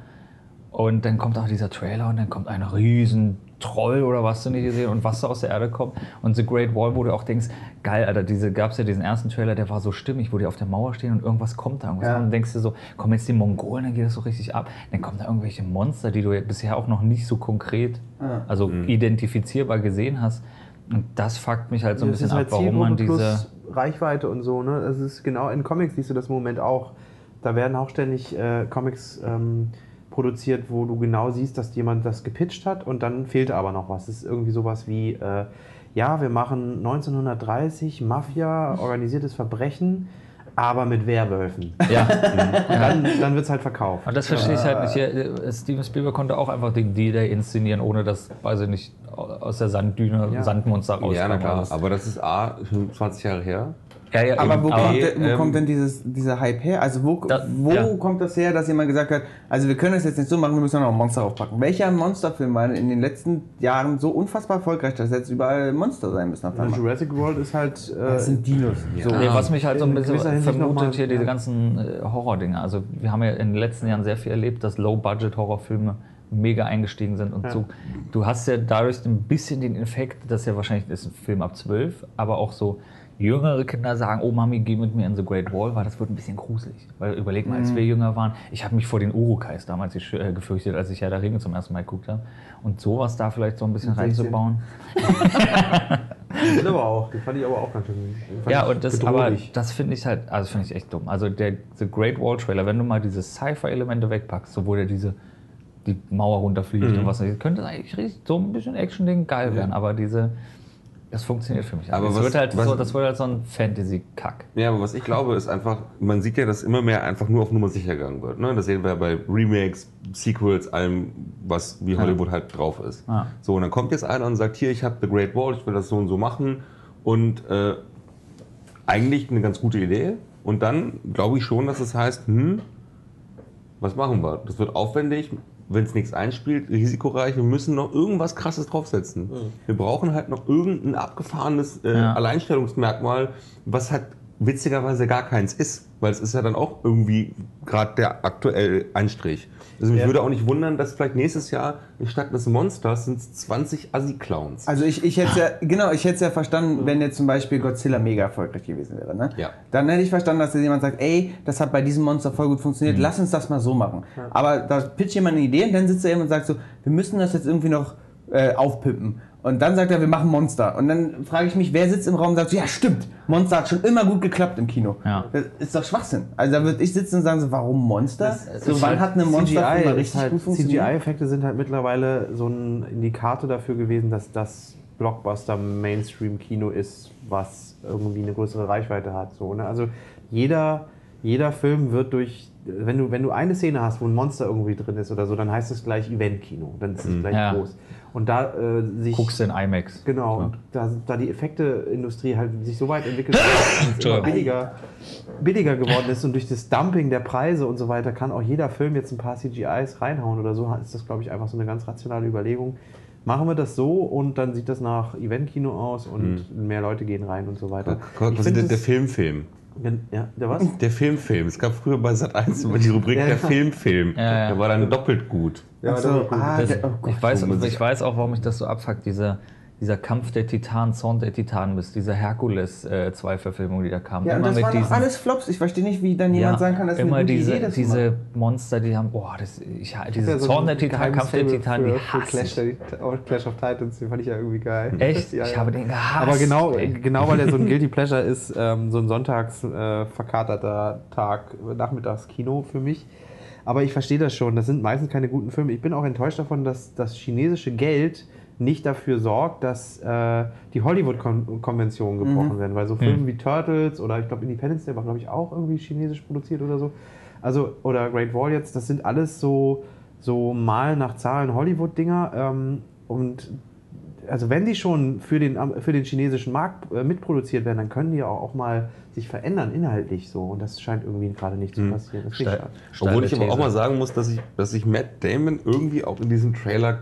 Und dann kommt auch dieser Trailer und dann kommt ein riesen Troll oder was du nicht gesehen und was da aus der Erde kommt. Und The Great Wall, wo du auch denkst, geil, Alter, diese, gab es ja diesen ersten Trailer, der war so stimmig, wo die auf der Mauer stehen und irgendwas kommt da. Irgendwas
Ja.
kommt, und denkst dir so, kommen jetzt die Mongolen, dann geht das so richtig ab. Dann kommen da irgendwelche Monster, die du ja bisher auch noch nicht so konkret,
Ja.
also identifizierbar gesehen hast. Und das fuckt mich halt so ein
Das
bisschen
ist halt
ab, warum man
Zielgruppe
diese...
plus Reichweite und so, ne? Das ist genau, in Comics siehst du das im Moment auch. Da werden auch ständig äh, Comics ähm, produziert, wo du genau siehst, dass jemand das gepitcht hat und dann fehlt aber noch was. Das ist irgendwie sowas wie, äh, ja, wir machen neunzehnhundertdreißig Mafia, organisiertes Verbrechen, aber mit Werwölfen.
Ja.
Dann, dann wird es halt verkauft.
Und das verstehe ich halt nicht. Ja, äh, Steven Spielberg konnte auch einfach den D-Day inszenieren, ohne dass, weiß ich nicht, aus der Sanddüne
Ja.
Sandmonster rauskam.
Ja, na klar.
Alles.
Aber das ist A, schon zwanzig Jahre her.
Ja, ja,
Aber
eben.
wo,
Aber-
kommt, denn, wo
ähm,
kommt denn dieses, dieser Hype her? Also wo,
Da-
wo
ja.
kommt das her, dass jemand gesagt hat, also wir können das jetzt nicht so machen, wir müssen noch ein Monster aufpacken. Welcher Monsterfilm war in den letzten Jahren so unfassbar erfolgreich, dass jetzt überall Monster sein müssen? Auf
Ja,
einmal?
Jurassic World ist halt. Äh,
Das sind Dinos.
so.
Nee, was mich halt so ein
In
bisschen
gewisser Hinsicht noch
vermutet
mal,
hier, diese
ja.
ganzen äh, Horror-Dinge. Also wir haben ja in den letzten Jahren sehr viel erlebt, dass Low-Budget-Horrorfilme mega eingestiegen sind und
Ja.
so. Du hast ja dadurch ein bisschen den Effekt, dass ja wahrscheinlich ist ein Film ab zwölf, aber auch so jüngere Kinder sagen, oh Mami, geh mit mir in The Great Wall, weil das wird ein bisschen gruselig. Weil überleg mal, als wir jünger waren, ich habe mich vor den Urukais damals gesch- äh, gefürchtet, als ich Herr der Ringe zum ersten Mal geguckt habe. Und sowas da vielleicht so ein bisschen reinzubauen.
Den aber auch. Den fand ich aber auch ganz schön. fand
Ja,
ich
und das, aber
bedrohlich.
das finde ich halt, also finde ich echt dumm. Also der The Great Wall Trailer, wenn du mal diese Sci-Fi-Elemente wegpackst, so wo der diese die Mauer runterfliegt
Mhm.
und was, könnte das eigentlich richtig, so ein bisschen Action-Ding geil werden, aber diese, das funktioniert für mich.
Aber
das,
was-
wird halt
was-
so, das wird halt so ein Fantasy-Kack.
Ja, aber was ich glaube, ist einfach, man sieht ja, dass immer mehr einfach nur auf Nummer sicher gegangen wird. Ne? Das sehen wir bei Remakes, Sequels, allem, was wie Hollywood halt drauf ist.
Ja.
So, und dann kommt jetzt einer und sagt, hier, ich habe The Great Wall, ich will das so und so machen. Und äh, eigentlich eine ganz gute Idee. Und dann glaube ich schon, dass es heißt, hm, was machen wir? Das wird aufwendig, wenn es nichts einspielt, risikoreich. Wir müssen noch irgendwas Krasses draufsetzen. Wir brauchen halt noch irgendein abgefahrenes äh,
Ja.
Alleinstellungsmerkmal, was halt witzigerweise gar keins ist. Weil es ist ja dann auch irgendwie gerade der aktuelle Einstrich. Also mich
Ja.
würde auch nicht wundern, dass vielleicht nächstes Jahr statt des Monsters sind es zwanzig Assi-Clowns.
Also ich, ich hätte ja, genau, ich hätte es ja verstanden, wenn jetzt zum Beispiel Godzilla mega erfolgreich gewesen wäre. Ne?
Ja.
Dann hätte ich verstanden, dass jetzt jemand sagt, ey, das hat bei diesem Monster voll gut funktioniert, lass uns das mal so machen. Aber da pitcht jemand eine Idee und dann sitzt er eben und sagt so, wir müssen das jetzt irgendwie noch äh, aufpippen. Und dann sagt er, wir machen Monster. Und dann frage ich mich, wer sitzt im Raum und sagt so, ja stimmt, Monster hat schon immer gut geklappt im Kino.
Ja.
Das ist doch Schwachsinn. Also da würde ich sitzen und sagen so, warum Monster?
Das
so,
ist
wann
halt
hat eine
C G
Monsterfilm mal
I
richtig
ist halt,
gut
C
funktioniert?
G I-Effekte sind halt mittlerweile so ein Indikator dafür gewesen, dass das Blockbuster-Mainstream-Kino ist, was irgendwie eine größere Reichweite hat. So, ne? Also jeder, jeder Film wird durch wenn du, wenn du eine Szene hast, wo ein Monster irgendwie drin ist oder so, dann heißt es gleich Eventkino, dann ist es
Mhm.
gleich
Ja.
groß. Und da äh, sich...
Guckst du in IMAX.
Genau,
Ja.
und da, da die Effekteindustrie halt sich so weit entwickelt hat, dass es immer
Entschuldigung.
billiger, billiger geworden ist und durch das Dumping der Preise und so weiter kann auch jeder Film jetzt ein paar C G Is reinhauen oder so, ist das, glaube ich, einfach so eine ganz rationale Überlegung. Machen wir das so und dann sieht das nach Eventkino aus und mehr Leute gehen rein und so weiter.
Was
Ich
ist
find
der,
das-
der Filmfilm?
Ja, der was?
Der Filmfilm. Es gab früher bei Sat eins immer die Rubrik
Ja.
der Filmfilm.
Ja, ja.
Der war dann doppelt gut.
Ja,
Ach so,
der war cool.
ah,
Das,
der, oh Gott.
ich, weiß,
wo man sich-
ich weiß auch, warum mich das so abfuckt, dieser, dieser Kampf der Titanen, Zorn der Titanen, bis diese Herkules-zwei-Verfilmung, die da kam.
Ja, und
Immer
das
mit
waren doch
diesen-
alles Flops. Ich verstehe nicht, wie dann jemand
ja,
sagen kann, das ist
immer
eine gute
diese,
Idee. das zu
diese
machen.
Monster, die haben, boah, das, ich, diese
Ja, so
Zorn
ein
der Titanen,
geheimes
Kampf der
Faible
Titanen,
für-
die
für
hasse
Clash,
ich.
der, oh, Clash of Titans, den fand ich ja irgendwie geil.
Echt?
Ja,
Ich
ja.
habe den gehasst.
Aber genau,
ey.
genau weil er so ein Guilty Pleasure ist, ähm, so ein sonntags äh, verkaterter Tag, äh, Nachmittagskino für mich. Aber ich verstehe das schon, das sind meistens keine guten Filme. Ich bin auch enttäuscht davon, dass das chinesische Geld nicht dafür sorgt, dass äh, die Hollywood-Konventionen gebrochen
Mhm.
werden. Weil so Filme wie Turtles oder ich glaube Independence Day war, glaube ich, auch irgendwie chinesisch produziert oder so. Also, oder Great Wall jetzt, das sind alles so, so mal nach Zahlen Hollywood-Dinger. Ähm, und also wenn die schon für den, für den chinesischen Markt äh, mitproduziert werden, dann können die auch, auch mal sich verändern inhaltlich so. Und das scheint irgendwie gerade nicht zu passieren. Das finde ich schade.
Steile
Obwohl ich aber auch
These.
mal sagen muss, dass ich, dass ich Matt Damon irgendwie auch in diesem Trailer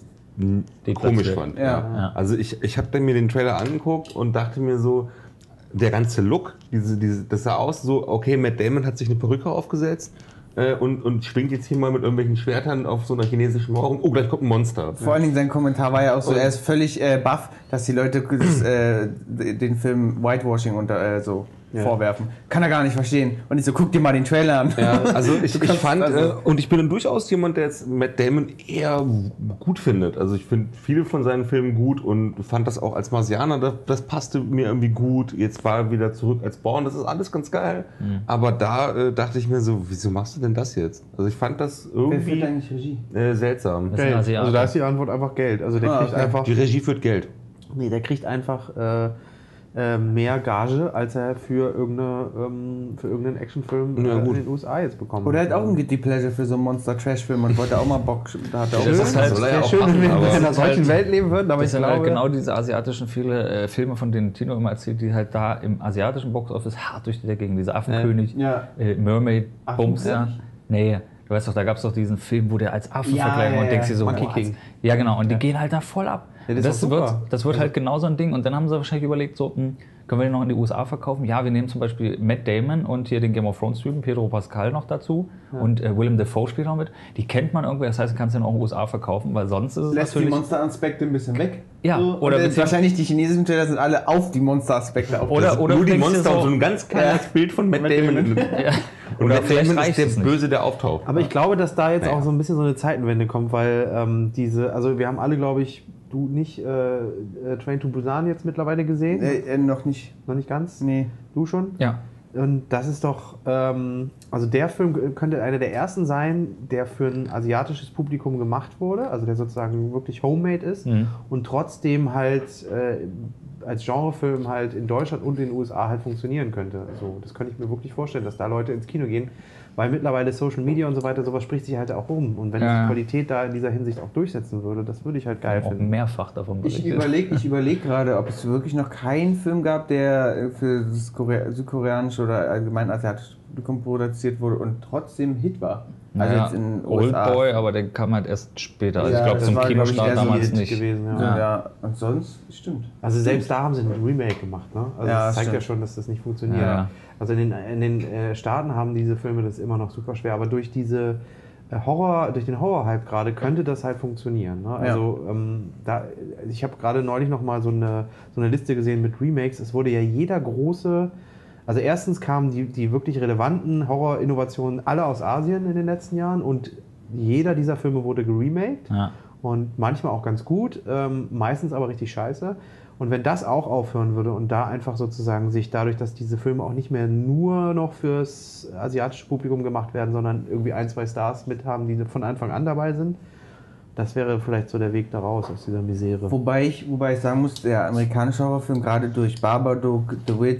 m, komisch
Deplatziert.
fand.
Ja.
Ja.
Also ich, ich habe mir den Trailer angeguckt und dachte mir so, der ganze Look, diese, diese, das sah aus so, okay, Matt Damon hat sich eine Perücke aufgesetzt äh, und, und schwingt jetzt hier mal mit irgendwelchen Schwertern auf so einer chinesischen Mauer rum. Oh, gleich kommt ein Monster.
Vor allen Dingen sein Kommentar war ja auch so, er ist völlig äh, baff, dass die Leute das, äh, den Film Whitewashing unter, äh, so
Ja.
vorwerfen. Kann er gar nicht verstehen. Und ich so, guck dir mal den Trailer an.
Ja, also ich,
Du
ich
kannst-
fand,
also-
äh, und ich bin dann durchaus jemand, der jetzt Matt Damon eher gut findet. Also ich finde viele von seinen Filmen gut und fand das auch als Marsianer, das, das passte mir irgendwie gut. Jetzt war er wieder zurück als Born, das ist alles ganz geil. Aber da äh, dachte ich mir so, wieso machst du denn das jetzt? Also ich fand das
Wer führt
irgendwie
eigentlich Regie?
äh, seltsam.
Das ist ein
Geld.
Asiate.
Also da ist die Antwort einfach Geld. Also der
Ah,
kriegt
okay.
einfach,
Die Regie führt Geld.
nee, der kriegt einfach äh, äh, mehr Gage, als er für, irgendeine, ähm, für irgendeinen Actionfilm
Ja,
äh,
gut.
in den U S A jetzt bekommen
Oder er
hat.
hat auch einen Guilty Pleasure für so einen Monster-Trash-Film und wollte auch mal Bock. Da hat er auch
Schön,
Das ist halt-
soll er ja
wäre
auch
schön, wenn wir
machen, aber-
in einer solchen
halt-
Welt leben würden, aber
Das
ich
sind halt
glaube...
genau diese asiatischen viele äh, Filme, von denen Tino immer erzählt, die halt da im asiatischen Boxoffice hart durch die Decke gingen. Dieser Affenkönig,
Ja.
äh, Mermaid, Bums. Ja.
Affenkönig?
Nee, du weißt doch, da gab es doch diesen Film, wo der als Affe
Ja,
verkleidet
ja,
und
ja.
denkst dir so,
Monkey
boah,
King.
ja genau, und die gehen halt da voll ab.
Ja, das ist
das,
doch
wird,
super.
das wird halt genau so ein Ding. Und dann haben sie wahrscheinlich überlegt, so, hm, können wir den noch in die U S A verkaufen? Ja, wir nehmen zum Beispiel Matt Damon und hier den Game of Thrones-Typen, Pedro Pascal noch dazu. Und äh, Willem Dafoe spielt noch mit. Die kennt man irgendwie, das heißt, du kannst den auch in den U S A verkaufen, weil sonst ist es
Lässt die
natürlich...
Monster-Aspekte ein bisschen weg.
Ja,
so,
oder
oder
beziehungs-
wahrscheinlich die chinesischen Trailer sind alle auf die Monster-Aspekte auf.
Oder- oder
Nur
du
die
denkst dir
Monster
so-
und so ein ganz kleines
Ja.
Bild von Matt
Matt
Damon.
Damon.
Ja.
Und
Oder
Matt
vielleicht
Damon
reicht
ist der
es nicht.
Böse, der auftaucht.
Aber ich glaube, dass da jetzt
Ja.
auch so ein bisschen so eine Zeitenwende kommt, weil ähm, diese, also wir haben alle, glaube ich, du nicht äh, äh, Train to Busan jetzt mittlerweile gesehen?
Äh, äh, noch nicht.
Noch nicht ganz?
Nee.
Du schon?
Ja.
Und das ist doch, ähm, also der Film könnte einer der ersten sein, der für ein asiatisches Publikum gemacht wurde, also der sozusagen wirklich homemade ist
Mhm.
und trotzdem halt äh, als Genrefilm halt in Deutschland und in den U S A halt funktionieren könnte. Also das könnte ich mir wirklich vorstellen, dass da Leute ins Kino gehen, weil mittlerweile Social Media und so weiter, sowas spricht sich halt auch rum. Und wenn
Ja.
die Qualität da in dieser Hinsicht auch durchsetzen würde, das würde ich halt geil
Auch
finden.
mehrfach davon
Ich
berichtet.
überlege ich überleg gerade, ob es wirklich noch keinen Film gab, der äh, für das Korea südkoreanische oder allgemein asiatische Publikum produziert wurde und trotzdem Hit war. Also
Ja,
jetzt in den U S A.
Oldboy, aber der kam halt erst später. Also
Ja,
ich glaube
das
zum
war, glaub ich,
Kinostart
eher so
damals
Hit
nicht.
gewesen, ja.
Ja.
Ja.
und sonst stimmt.
Also selbst da haben sie ein Remake gemacht, ne? Also
Ja,
das zeigt
stimmt.
ja schon, dass das nicht funktioniert.
Ja.
Also in den, in den äh, Staaten haben diese Filme das immer noch super schwer, aber durch diese äh, Horror, durch den Horror-Hype gerade könnte das halt funktionieren. Ne? Also ähm, da, ich habe gerade neulich noch mal so eine, so eine Liste gesehen mit Remakes. Es wurde ja jeder große, also erstens kamen die, die wirklich relevanten Horror-Innovationen alle aus Asien in den letzten Jahren und jeder dieser Filme wurde geremaked.
Ja.
Und manchmal auch ganz gut, ähm, meistens aber richtig scheiße. Und wenn das auch aufhören würde und da einfach sozusagen sich dadurch, dass diese Filme auch nicht mehr nur noch fürs asiatische Publikum gemacht werden, sondern irgendwie ein, zwei Stars mit haben, die von Anfang an dabei sind, das wäre vielleicht so der Weg da raus aus dieser Misere.
Wobei ich, wobei ich sagen muss, der amerikanische Horrorfilm, gerade durch Babadook, The Witch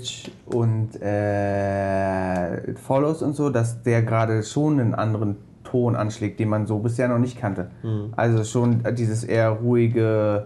und äh, Follows und so, dass der gerade schon einen anderen Ton anschlägt, den man so bisher noch nicht kannte. Mhm. Also schon dieses eher ruhige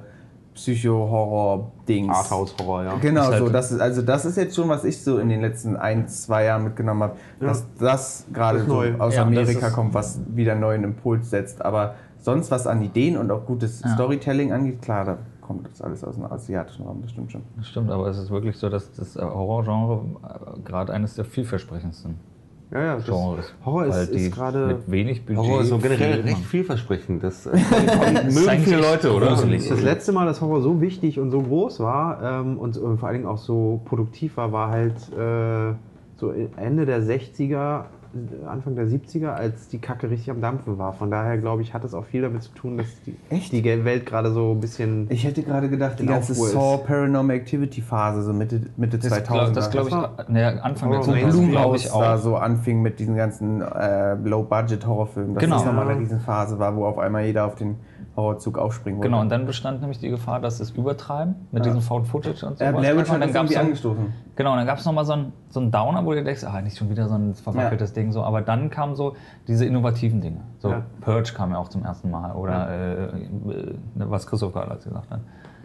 Psycho-Horror-Dings.
Arthouse-Horror, ja.
Genau,
halt
so. Das ist, also das ist jetzt schon, was ich so in den letzten ein, zwei Jahren mitgenommen habe,
Ja.
dass das gerade
Das ist
so
neu.
aus
Ja,
Amerika
das ist-
kommt, was wieder einen neuen Impuls setzt. Aber sonst, was an Ideen und auch gutes
Ja.
Storytelling angeht, klar, da kommt das alles aus dem asiatischen Raum, das stimmt schon.
Das stimmt, aber es ist wirklich so, dass das Horrorgenre äh, gerade eines der vielversprechendsten
Ja, ja, das
Genres.
Horror ist,
weil die
ist gerade.
mit wenig Budget.
Horror ist so generell
viel
recht
machen.
vielversprechend. Das äh,
ist
mögen
eigentlich
viele Leute, oder?
gruselig.
Das letzte Mal, dass Horror so wichtig und so groß war ähm, und äh, vor allen Dingen auch so produktiv war, war halt äh, so Ende der sechziger, Anfang der siebziger, als die Kacke richtig am Dampfen war. Von daher, glaube ich, hat das auch viel damit zu tun, dass die,
Echt?
die Welt gerade so ein bisschen...
Ich hätte gerade gedacht, die
In
ganze
Aufruhr ist.
Saw Paranormal Activity Phase, so Mitte, Mitte
Das glaub-
zweitausend.
Das glaube ich,
war-
ne, Anfang der
Horror
zweitausender
Mainstream,
glaube
Blumhaus
ich
da
auch.
so anfing mit diesen ganzen äh, Low-Budget-Horrorfilmen. Dass
Genau.
das nochmal
Ja.
eine Riesenphase war, wo auf einmal jeder auf den Horrorzug aufspringen wollte.
Genau, und dann bestand nämlich die Gefahr, dass es übertreiben mit
Ja.
diesem Found-Footage und so.
äh, Blair Witch
und
hat
dann
das
gab's
irgendwie
so ein,
angestoßen.
genau, und dann gab es nochmal so einen so einen Downer, wo du denkst, ah, nicht schon wieder so ein verwackeltes Ding, so. Aber dann kamen so diese innovativen Dinge. So
Ja.
Purge kam ja auch zum ersten Mal oder äh, äh, was Christoph gerade als gesagt hat.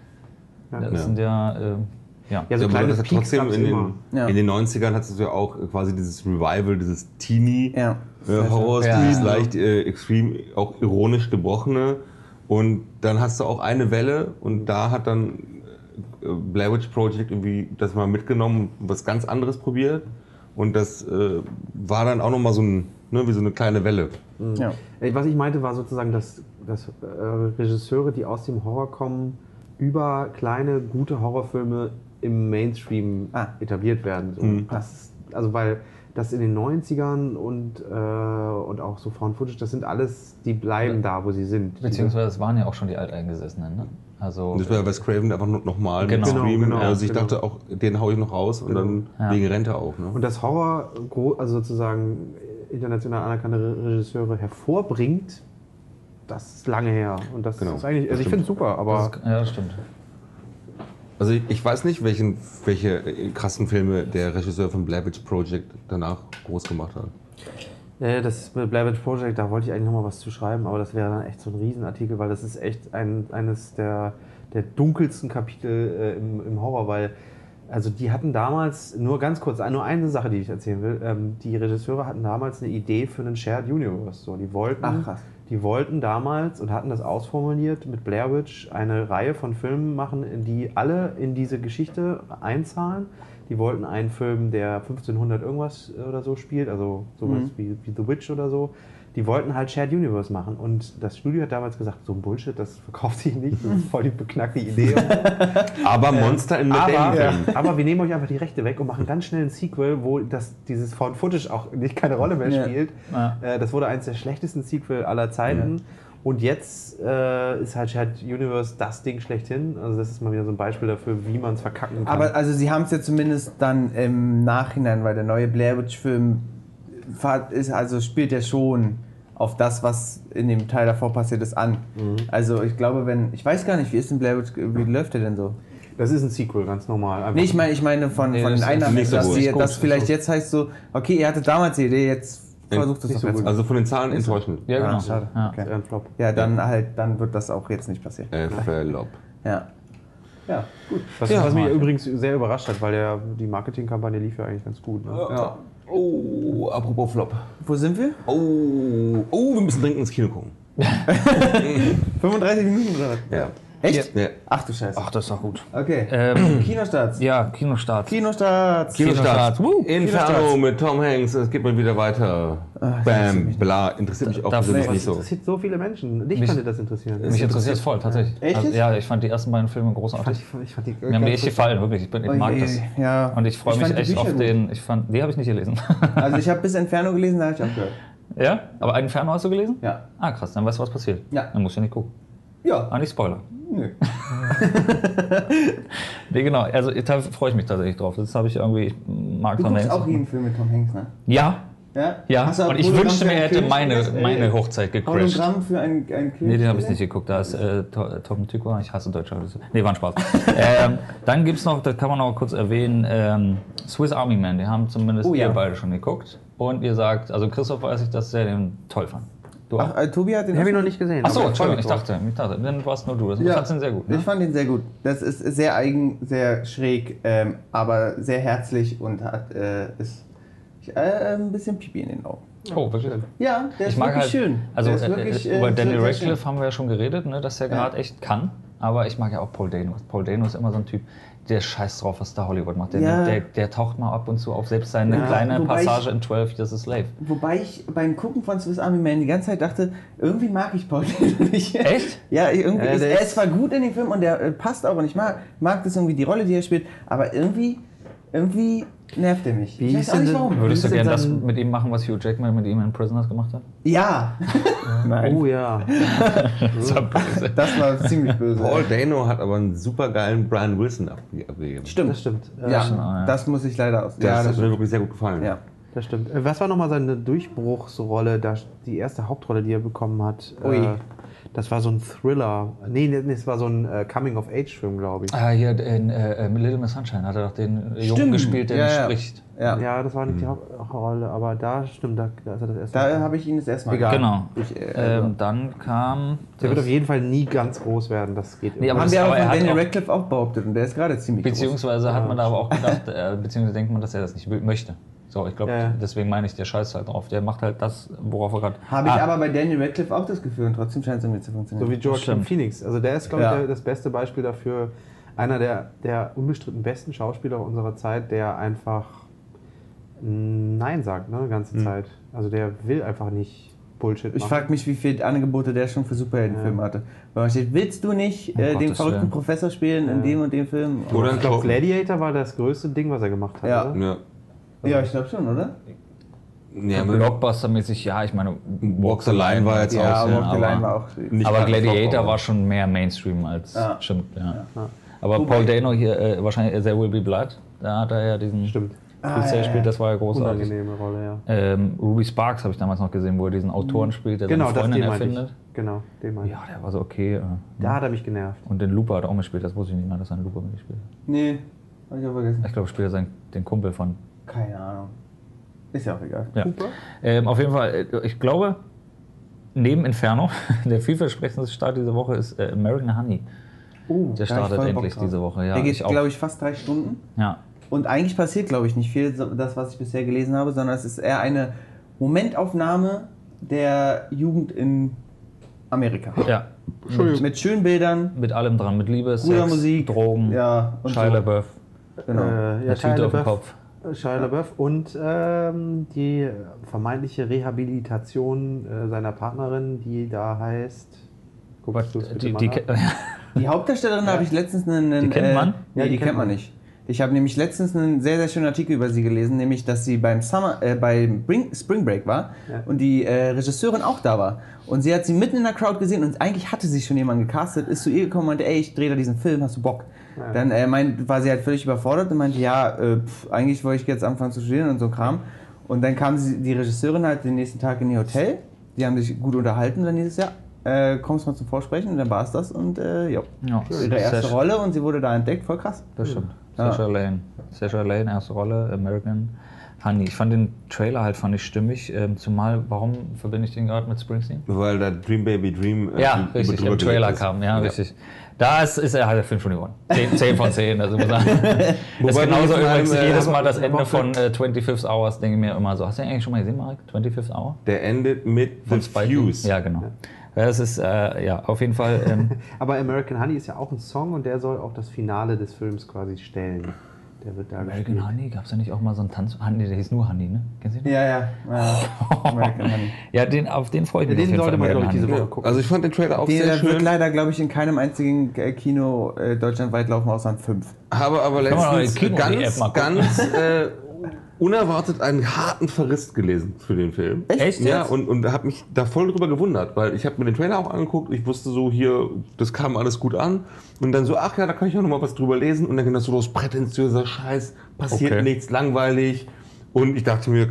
Ja.
Das
Ja.
sind ja, äh, ja.
Ja, so
Ja, aber
kleine
das hat
Peaks
trotzdem
gab's
in den,
immer.
Ja.
in den neunzigern hattest du ja auch quasi dieses Revival, dieses Teenie
Ja.
äh, Horrors,
Ja.
dieses
Ja.
leicht äh, extrem, auch ironisch gebrochene. Und dann hast du auch eine Welle und da hat dann äh, Blair Witch Project irgendwie das mal mitgenommen und was ganz anderes probiert. Und das äh, war dann auch nochmal so ein, ne, wie so eine kleine Welle.
Ja.
Ey, Was ich meinte, war sozusagen, dass, dass äh, Regisseure, die aus dem Horror kommen, über kleine, gute Horrorfilme im Mainstream
Ah.
etabliert werden. So.
Mhm.
Das ist, also weil das in den neunzigern und, äh, und auch so Found Footage, das sind alles, die bleiben da, wo sie sind.
Beziehungsweise es waren ja auch schon die Alteingesessenen, ne? Also,
Und das war ja Wes Craven einfach nochmal
Genau.
mit Scream.
Genau, genau,
also ich
genau.
dachte auch, den hau ich noch raus und dann
Ja.
wegen Rente auch. Ne?
Und das Horror, gro- also sozusagen international anerkannte Re- Regisseure hervorbringt, das ist lange her. Und das
Genau.
ist eigentlich, also ich
Stimmt.
finde es super,
das
aber
ist, ja, das stimmt.
Also ich, ich weiß nicht, welchen, welche äh, krassen Filme der Regisseur von Blair Witch Project danach groß gemacht hat.
Ja, das mit Blair Witch Project, da wollte ich eigentlich noch mal was zu schreiben, aber das wäre dann echt so ein Riesenartikel, weil das ist echt ein, eines der, der dunkelsten Kapitel äh, im, im Horror, weil also die hatten damals, nur ganz kurz, nur eine Sache, die ich erzählen will, ähm, die Regisseure hatten damals eine Idee für einen Shared Universe. So, die wollten,
Ach, krass.
die wollten damals und hatten das ausformuliert mit Blair Witch eine Reihe von Filmen machen, in die alle in diese Geschichte einzahlen. Die wollten einen Film, der fünfzehnhundert irgendwas oder so spielt, also sowas
Mhm.
wie, wie The Witch oder so. Die wollten halt Shared Universe machen und das Studio hat damals gesagt, so ein Bullshit, das verkauft sich nicht, das ist voll die beknackte Idee.
Aber Monster in
aber,
Medan.
aber wir nehmen euch einfach die Rechte weg und machen ganz schnell ein Sequel, wo das, dieses Found Footage auch nicht keine Rolle mehr
Ja.
spielt.
Ja.
Äh, das wurde eines der schlechtesten Sequel aller Zeiten. Und jetzt äh, ist halt Shared Universe das Ding schlechthin. Also das ist mal wieder so ein Beispiel dafür, wie man es verkacken kann.
Aber also sie haben es ja zumindest dann im Nachhinein, weil der neue Blair Witch-Film fa- ist, also spielt ja schon auf das, was in dem Teil davor passiert ist, an. Also ich glaube, wenn, ich weiß gar nicht, wie ist denn Blair Witch, wie läuft der denn so?
das ist ein Sequel, ganz normal. Einfach
Nee, ich meine, ich meine von,
Nee,
von
das
den
ist
Einnahmen,
nicht so
dass,
gut.
sie,
Ist gut,
dass
ist
vielleicht
gut.
jetzt heißt so, okay, ihr hattet damals die Idee, jetzt versucht es
nicht
doch
so
jetzt.
gut.
Also von den Zahlen enttäuschend.
Ja, genau.
Ah, schade.
Ja.
Okay.
Das ist ein Flop.
Ja, dann halt, dann wird das auch jetzt nicht passieren.
Äh, Flop.
Ja. Ja, gut.
Was,
Ja,
was mich
mag ich.
übrigens sehr überrascht hat, weil der, die Marketingkampagne lief ja eigentlich ganz gut. Ne?
Ja.
Oh, apropos Flop.
Wo sind wir?
Oh, oh, wir müssen dringend ins Kino gucken.
fünfunddreißig Minuten oder was?
Ja.
Echt?
ja.
Ach du Scheiße.
Ach, das ist doch gut.
Okay.
Ähm,
Kinostarts.
ja, Kinostart.
Kinostarts.
Kinostart. Woo.
Inferno
Kinostarts.
mit Tom Hanks, es geht mal wieder weiter. Bam, bla, interessiert mich auch
Darf-
persönlich
Nee,
nicht so.
Das interessiert so viele Menschen. Dich
Mich-
könnte das interessieren.
Mich interessiert es voll, tatsächlich.
Echt
Also,
jetzt?
ja, ich fand die ersten beiden Filme
Ich fand,
großartig.
ich fand, ich fand die
Mir haben die echt gefallen, wirklich. Ich, bin, ich mag
Ui,
das.
Ja.
Und ich freue mich
fand die
echt
Bücher
auf
gut.
den. Ich fand, die habe ich nicht gelesen.
Also ich habe bis Inferno gelesen, da habe ich auch gehört.
Ja? Aber einen Inferno hast du gelesen?
Ja.
Ah, krass, dann weißt du, was passiert.
Ja.
Dann musst du ja nicht gucken.
Ja.
Ah, nicht Spoiler.
Nö.
Nee, genau. Also da freue ich mich tatsächlich drauf. Das habe ich irgendwie. Ich mag
Du
Tom
guckst
Hanks.
auch jeden Film mit Tom Hanks, ne?
Ja,
Ja,
Ja,
Hast du auch
und ich
Hologramm
wünschte
für
mir,
einen
er hätte
König
meine,
gesehen?
meine
Äh,
Hochzeit gecrashed.
Hologramm für einen, einen König?
Nee, den habe ich
gesehen?
nicht geguckt. Da ist äh, To- Tom Tykwer. Ich hasse Deutsche. Nee, war ein Spaß. ähm, dann gibt es noch, das kann man noch kurz erwähnen, ähm, Swiss Army Man. Die haben zumindest
Oh,
ihr
ja.
beide schon geguckt. Und ihr sagt, also Christoph weiß ich, dass er den toll fand. Du auch?
Ach, äh, Tobi hat den
Den habe ich
auch
noch nicht gesehen.
Achso,
aber
Entschuldigung, ich
freue mich
dachte, ich dachte, dann warst nur du. Das
Ja.
fandst du ihn sehr gut. Ne?
Ich fand ihn sehr gut. Das ist sehr eigen, sehr schräg, ähm, aber sehr herzlich und hat äh, ist äh, ein bisschen Pipi in den Augen.
Oh, wirklich?
Ja, der
Ich
ist
mag
wirklich
halt,
schön.
also
der ist
äh,
wirklich,
äh, über
äh,
Danny
sehr, sehr
Radcliffe
schön.
haben wir ja schon geredet, ne, dass er gerade echt kann. Aber ich mag ja auch Paul Dano. Paul Dano ist immer so ein Typ, der scheißt drauf, was da Hollywood macht. Der,
Ja.
der, der taucht mal ab und zu auf, selbst seine
Ja,
kleine
wobei
Passage
ich-
in zwölf Years a Slave.
Wobei ich beim Gucken von Swiss Army Man die ganze Zeit dachte, irgendwie mag ich Paul Dano nicht.
Echt?
Ja, irgendwie
Ja,
ist,
der
er
ist-
ist zwar gut in dem Film und der äh, passt auch und ich mag, mag das irgendwie, die Rolle, die er spielt, aber irgendwie, irgendwie nervt er mich.
Wie
ich
ist
weiß auch nicht
denn-
warum.
Würdest du
ist denn
gerne das
sein-
mit ihm machen, was Hugh Jackman mit ihm in Prisoners gemacht hat?
Ja. Nein,
Oh ja.
Das war böse.
das war ziemlich böse.
Paul Dano hat aber einen super geilen Brian Wilson abge- abgegeben.
Stimmt.
Das stimmt. Äh,
Ja,
ja.
das muss ich leider aus.
Das
Ja,
hat
das
mir wirklich sehr gut gefallen.
ja.
Das stimmt. Äh, Was war nochmal seine Durchbruchsrolle, da- die erste Hauptrolle, die er bekommen hat?
Ui.
Äh, Das war so ein Thriller. Nee, nee, es war so ein äh, Coming-of-Age-Film, glaube ich.
Ah, hier in äh, Little Miss Sunshine hat er doch den äh, Jungen
Stimmt.
gespielt, der
Ja,
nicht
ja.
spricht.
Ja.
Ja, das war nicht die Hauptrolle, aber da stimmt, da, da ist er das erste
Da
Mal.
habe ich ihn das erste Mal
Egal.
gesehen.
Genau.
Ich, äh, also-
Ähm, dann kam.
Der wird
das-
auf jeden Fall nie ganz groß werden, das geht
Nee, aber
haben
das-
wir aber
er
von
hat
Daniel
auch-
Radcliffe auch behauptet und der ist gerade ziemlich
Beziehungsweise hat man da aber auch gedacht, äh, beziehungsweise denkt man, dass er das nicht will- möchte. So, ich glaube,
Ja, ja.
deswegen meine ich, der scheißt halt drauf. Der macht halt das, worauf er gerade.
groß. Habe ich aber bei Daniel Radcliffe auch das Gefühl und trotzdem scheint es irgendwie zu funktionieren.
So wie Joaquin
Stimmt.
Phoenix. Also der ist, glaube ich,
Ja.
der, das beste Beispiel dafür. Einer der, der unbestritten besten Schauspieler unserer Zeit, der einfach Nein sagt, ne, die ganze Zeit. Also der will einfach nicht Bullshit
Ich
machen.
frage mich, wie viele Angebote der schon für Superheldenfilme hatte. Weil man steht, willst du nicht äh,
Um
den
Gottes
verrückten
Willen.
Professor spielen in dem und dem Film?
Oder
ich glaube, Gladiator war das größte Ding, was er gemacht hat.
Ja.
Oder?
Ja.
Ja, ich glaube schon, oder?
Ja, mit
Blockbuster-mäßig, ja, ich meine,
Walk the Line war jetzt
Ja,
auch.
Walk the
aber-
Line war auch.
nicht
aber
gerade
Gladiator
Flop,
war schon mehr Mainstream als
Ja.
stimmt, ja.
Ja.
Aber
Wobei-
Paul Dano hier, äh, wahrscheinlich äh, There Will Be Blood, da hat er ja diesen
Stimmt.
Ah,
Kriegsherr
ja,
gespielt,
ja.
das war ja großartig.
Unangenehme Rolle, ja.
Ähm, Ruby Sparks habe ich damals noch gesehen, wo er diesen Autoren spielt, der
Genau,
seine
das
Freundin
den meinte ich.
erfindet.
Genau, den meinte ich.
Ja, der war so okay. Äh.
Da hat er mich genervt.
Und den Looper hat er auch mitgespielt, das wusste ich nicht mehr, dass er einen Looper mitgespielt hat.
Nee, hab ich auch vergessen.
Ich glaube, spielt er seinen, den Kumpel von.
Keine Ahnung. Ist ja auch egal.
Ja. Ähm, auf jeden Fall, äh, ich glaube, neben Inferno, der vielversprechendste Start diese Woche ist äh, American Honey.
Uh,
Der startet endlich diese Woche. Ja,
Der geht,
ich auch.
glaube ich, fast drei Stunden.
Ja.
Und eigentlich passiert, glaube ich, nicht viel, so das, was ich bisher gelesen habe, sondern es ist eher eine Momentaufnahme der Jugend in Amerika.
ja.
Mit, mit schönen Bildern,
Mit allem dran, mit Liebe,
guter
Sex,
Musik,
Drogen,
ja, und
Shia
so.
LaBeouf,
Genau.
Äh,
eine Tüte auf dem
LaBeouf.
Kopf.
Shia LaBeouf und ähm, die vermeintliche Rehabilitation äh, seiner Partnerin, die da heißt. Guckst du es bitte
Die,
mal
die,
nach?
ke-
Die Hauptdarstellerin habe ich letztens einen.
Die kennt man?
Ja, die, kennt man nicht. Ich habe nämlich letztens einen sehr, sehr schönen Artikel über sie gelesen, nämlich, dass sie beim Summer, äh, beim Bring, Spring Break war
Ja.
und die äh, Regisseurin auch da war. Und sie hat sie mitten in der Crowd gesehen und eigentlich hatte sie schon jemanden gecastet, ist zu ihr gekommen und meinte, ey, ich drehe da diesen Film, hast du Bock?
Ja.
Dann äh, meint, war sie halt völlig überfordert und meinte, ja, äh, pf, eigentlich wollte ich jetzt anfangen zu studieren und so Kram. Und dann kam sie, die Regisseurin halt den nächsten Tag in ihr Hotel, die haben sich gut unterhalten und dann hieß es, ja, äh, kommst mal zum Vorsprechen und dann war es das und äh, jo.
Ja,
Ihre erste
Sash-
Rolle und sie wurde da entdeckt, voll krass.
Das stimmt.
Ja.
Saoirse Lane. Saoirse Lane, erste Rolle, American Honey. Ich fand den Trailer halt fand ich stimmig. Ähm, zumal, warum verbinde ich den gerade mit Springsteen?
Weil da Dream Baby Dream äh,
Ja,
über-
richtig,
drüber
im Trailer
gelegt ist.
kam, ja, richtig. Da ist, ist er halt der Film schon gewonnen. zehn von zehn, also muss man sagen. Das ist
Wobei
genauso
wir jetzt
übrigens
mal, äh,
jedes Mal
aber-
das Ende
aber-
von äh, twenty-fifth Hours, denke ich mir immer so. Hast du den eigentlich schon mal gesehen, Marek? twenty-fifth Hour?
Der endet mit
Von
The
Spike Lee?
Fuse.
Ja, genau. Das ist, äh, ja, auf jeden Fall. Ähm,
Aber American Honey ist ja auch ein Song und der soll auch das Finale des Films quasi stellen. Der wird da
American
gespielt.
Honey, gab es da nicht auch mal so einen Tanz? Honey, der hieß nur Honey, ne? Kennst du den?
Ja, ja. ja. American Honey.
Ja, den, auf den freue ich
Ja,
mich.
den
auf jeden
sollte
Fall,
man, glaube ich,
American
diese
Honey.
Woche gucken.
Also ich fand den Trailer auch
Der
sehr
wird
schön.
leider, glaube ich, in keinem einzigen äh, Kino äh, deutschlandweit laufen, außer in fünf.
Habe aber
man auch
letztens
die Kino-App
ganz,
mal gucken.
ganz äh, unerwartet einen harten Verriss gelesen für den Film.
Echt
Ja,
jetzt?
und, und habe mich da voll drüber gewundert, weil ich habe mir den Trailer auch angeguckt, ich wusste so hier, das kam alles gut an und dann so, ach ja, da kann ich auch noch mal was drüber lesen und dann ging das so los, prätentiöser Scheiß, passiert
Okay.
nichts, langweilig und ich dachte mir, krass,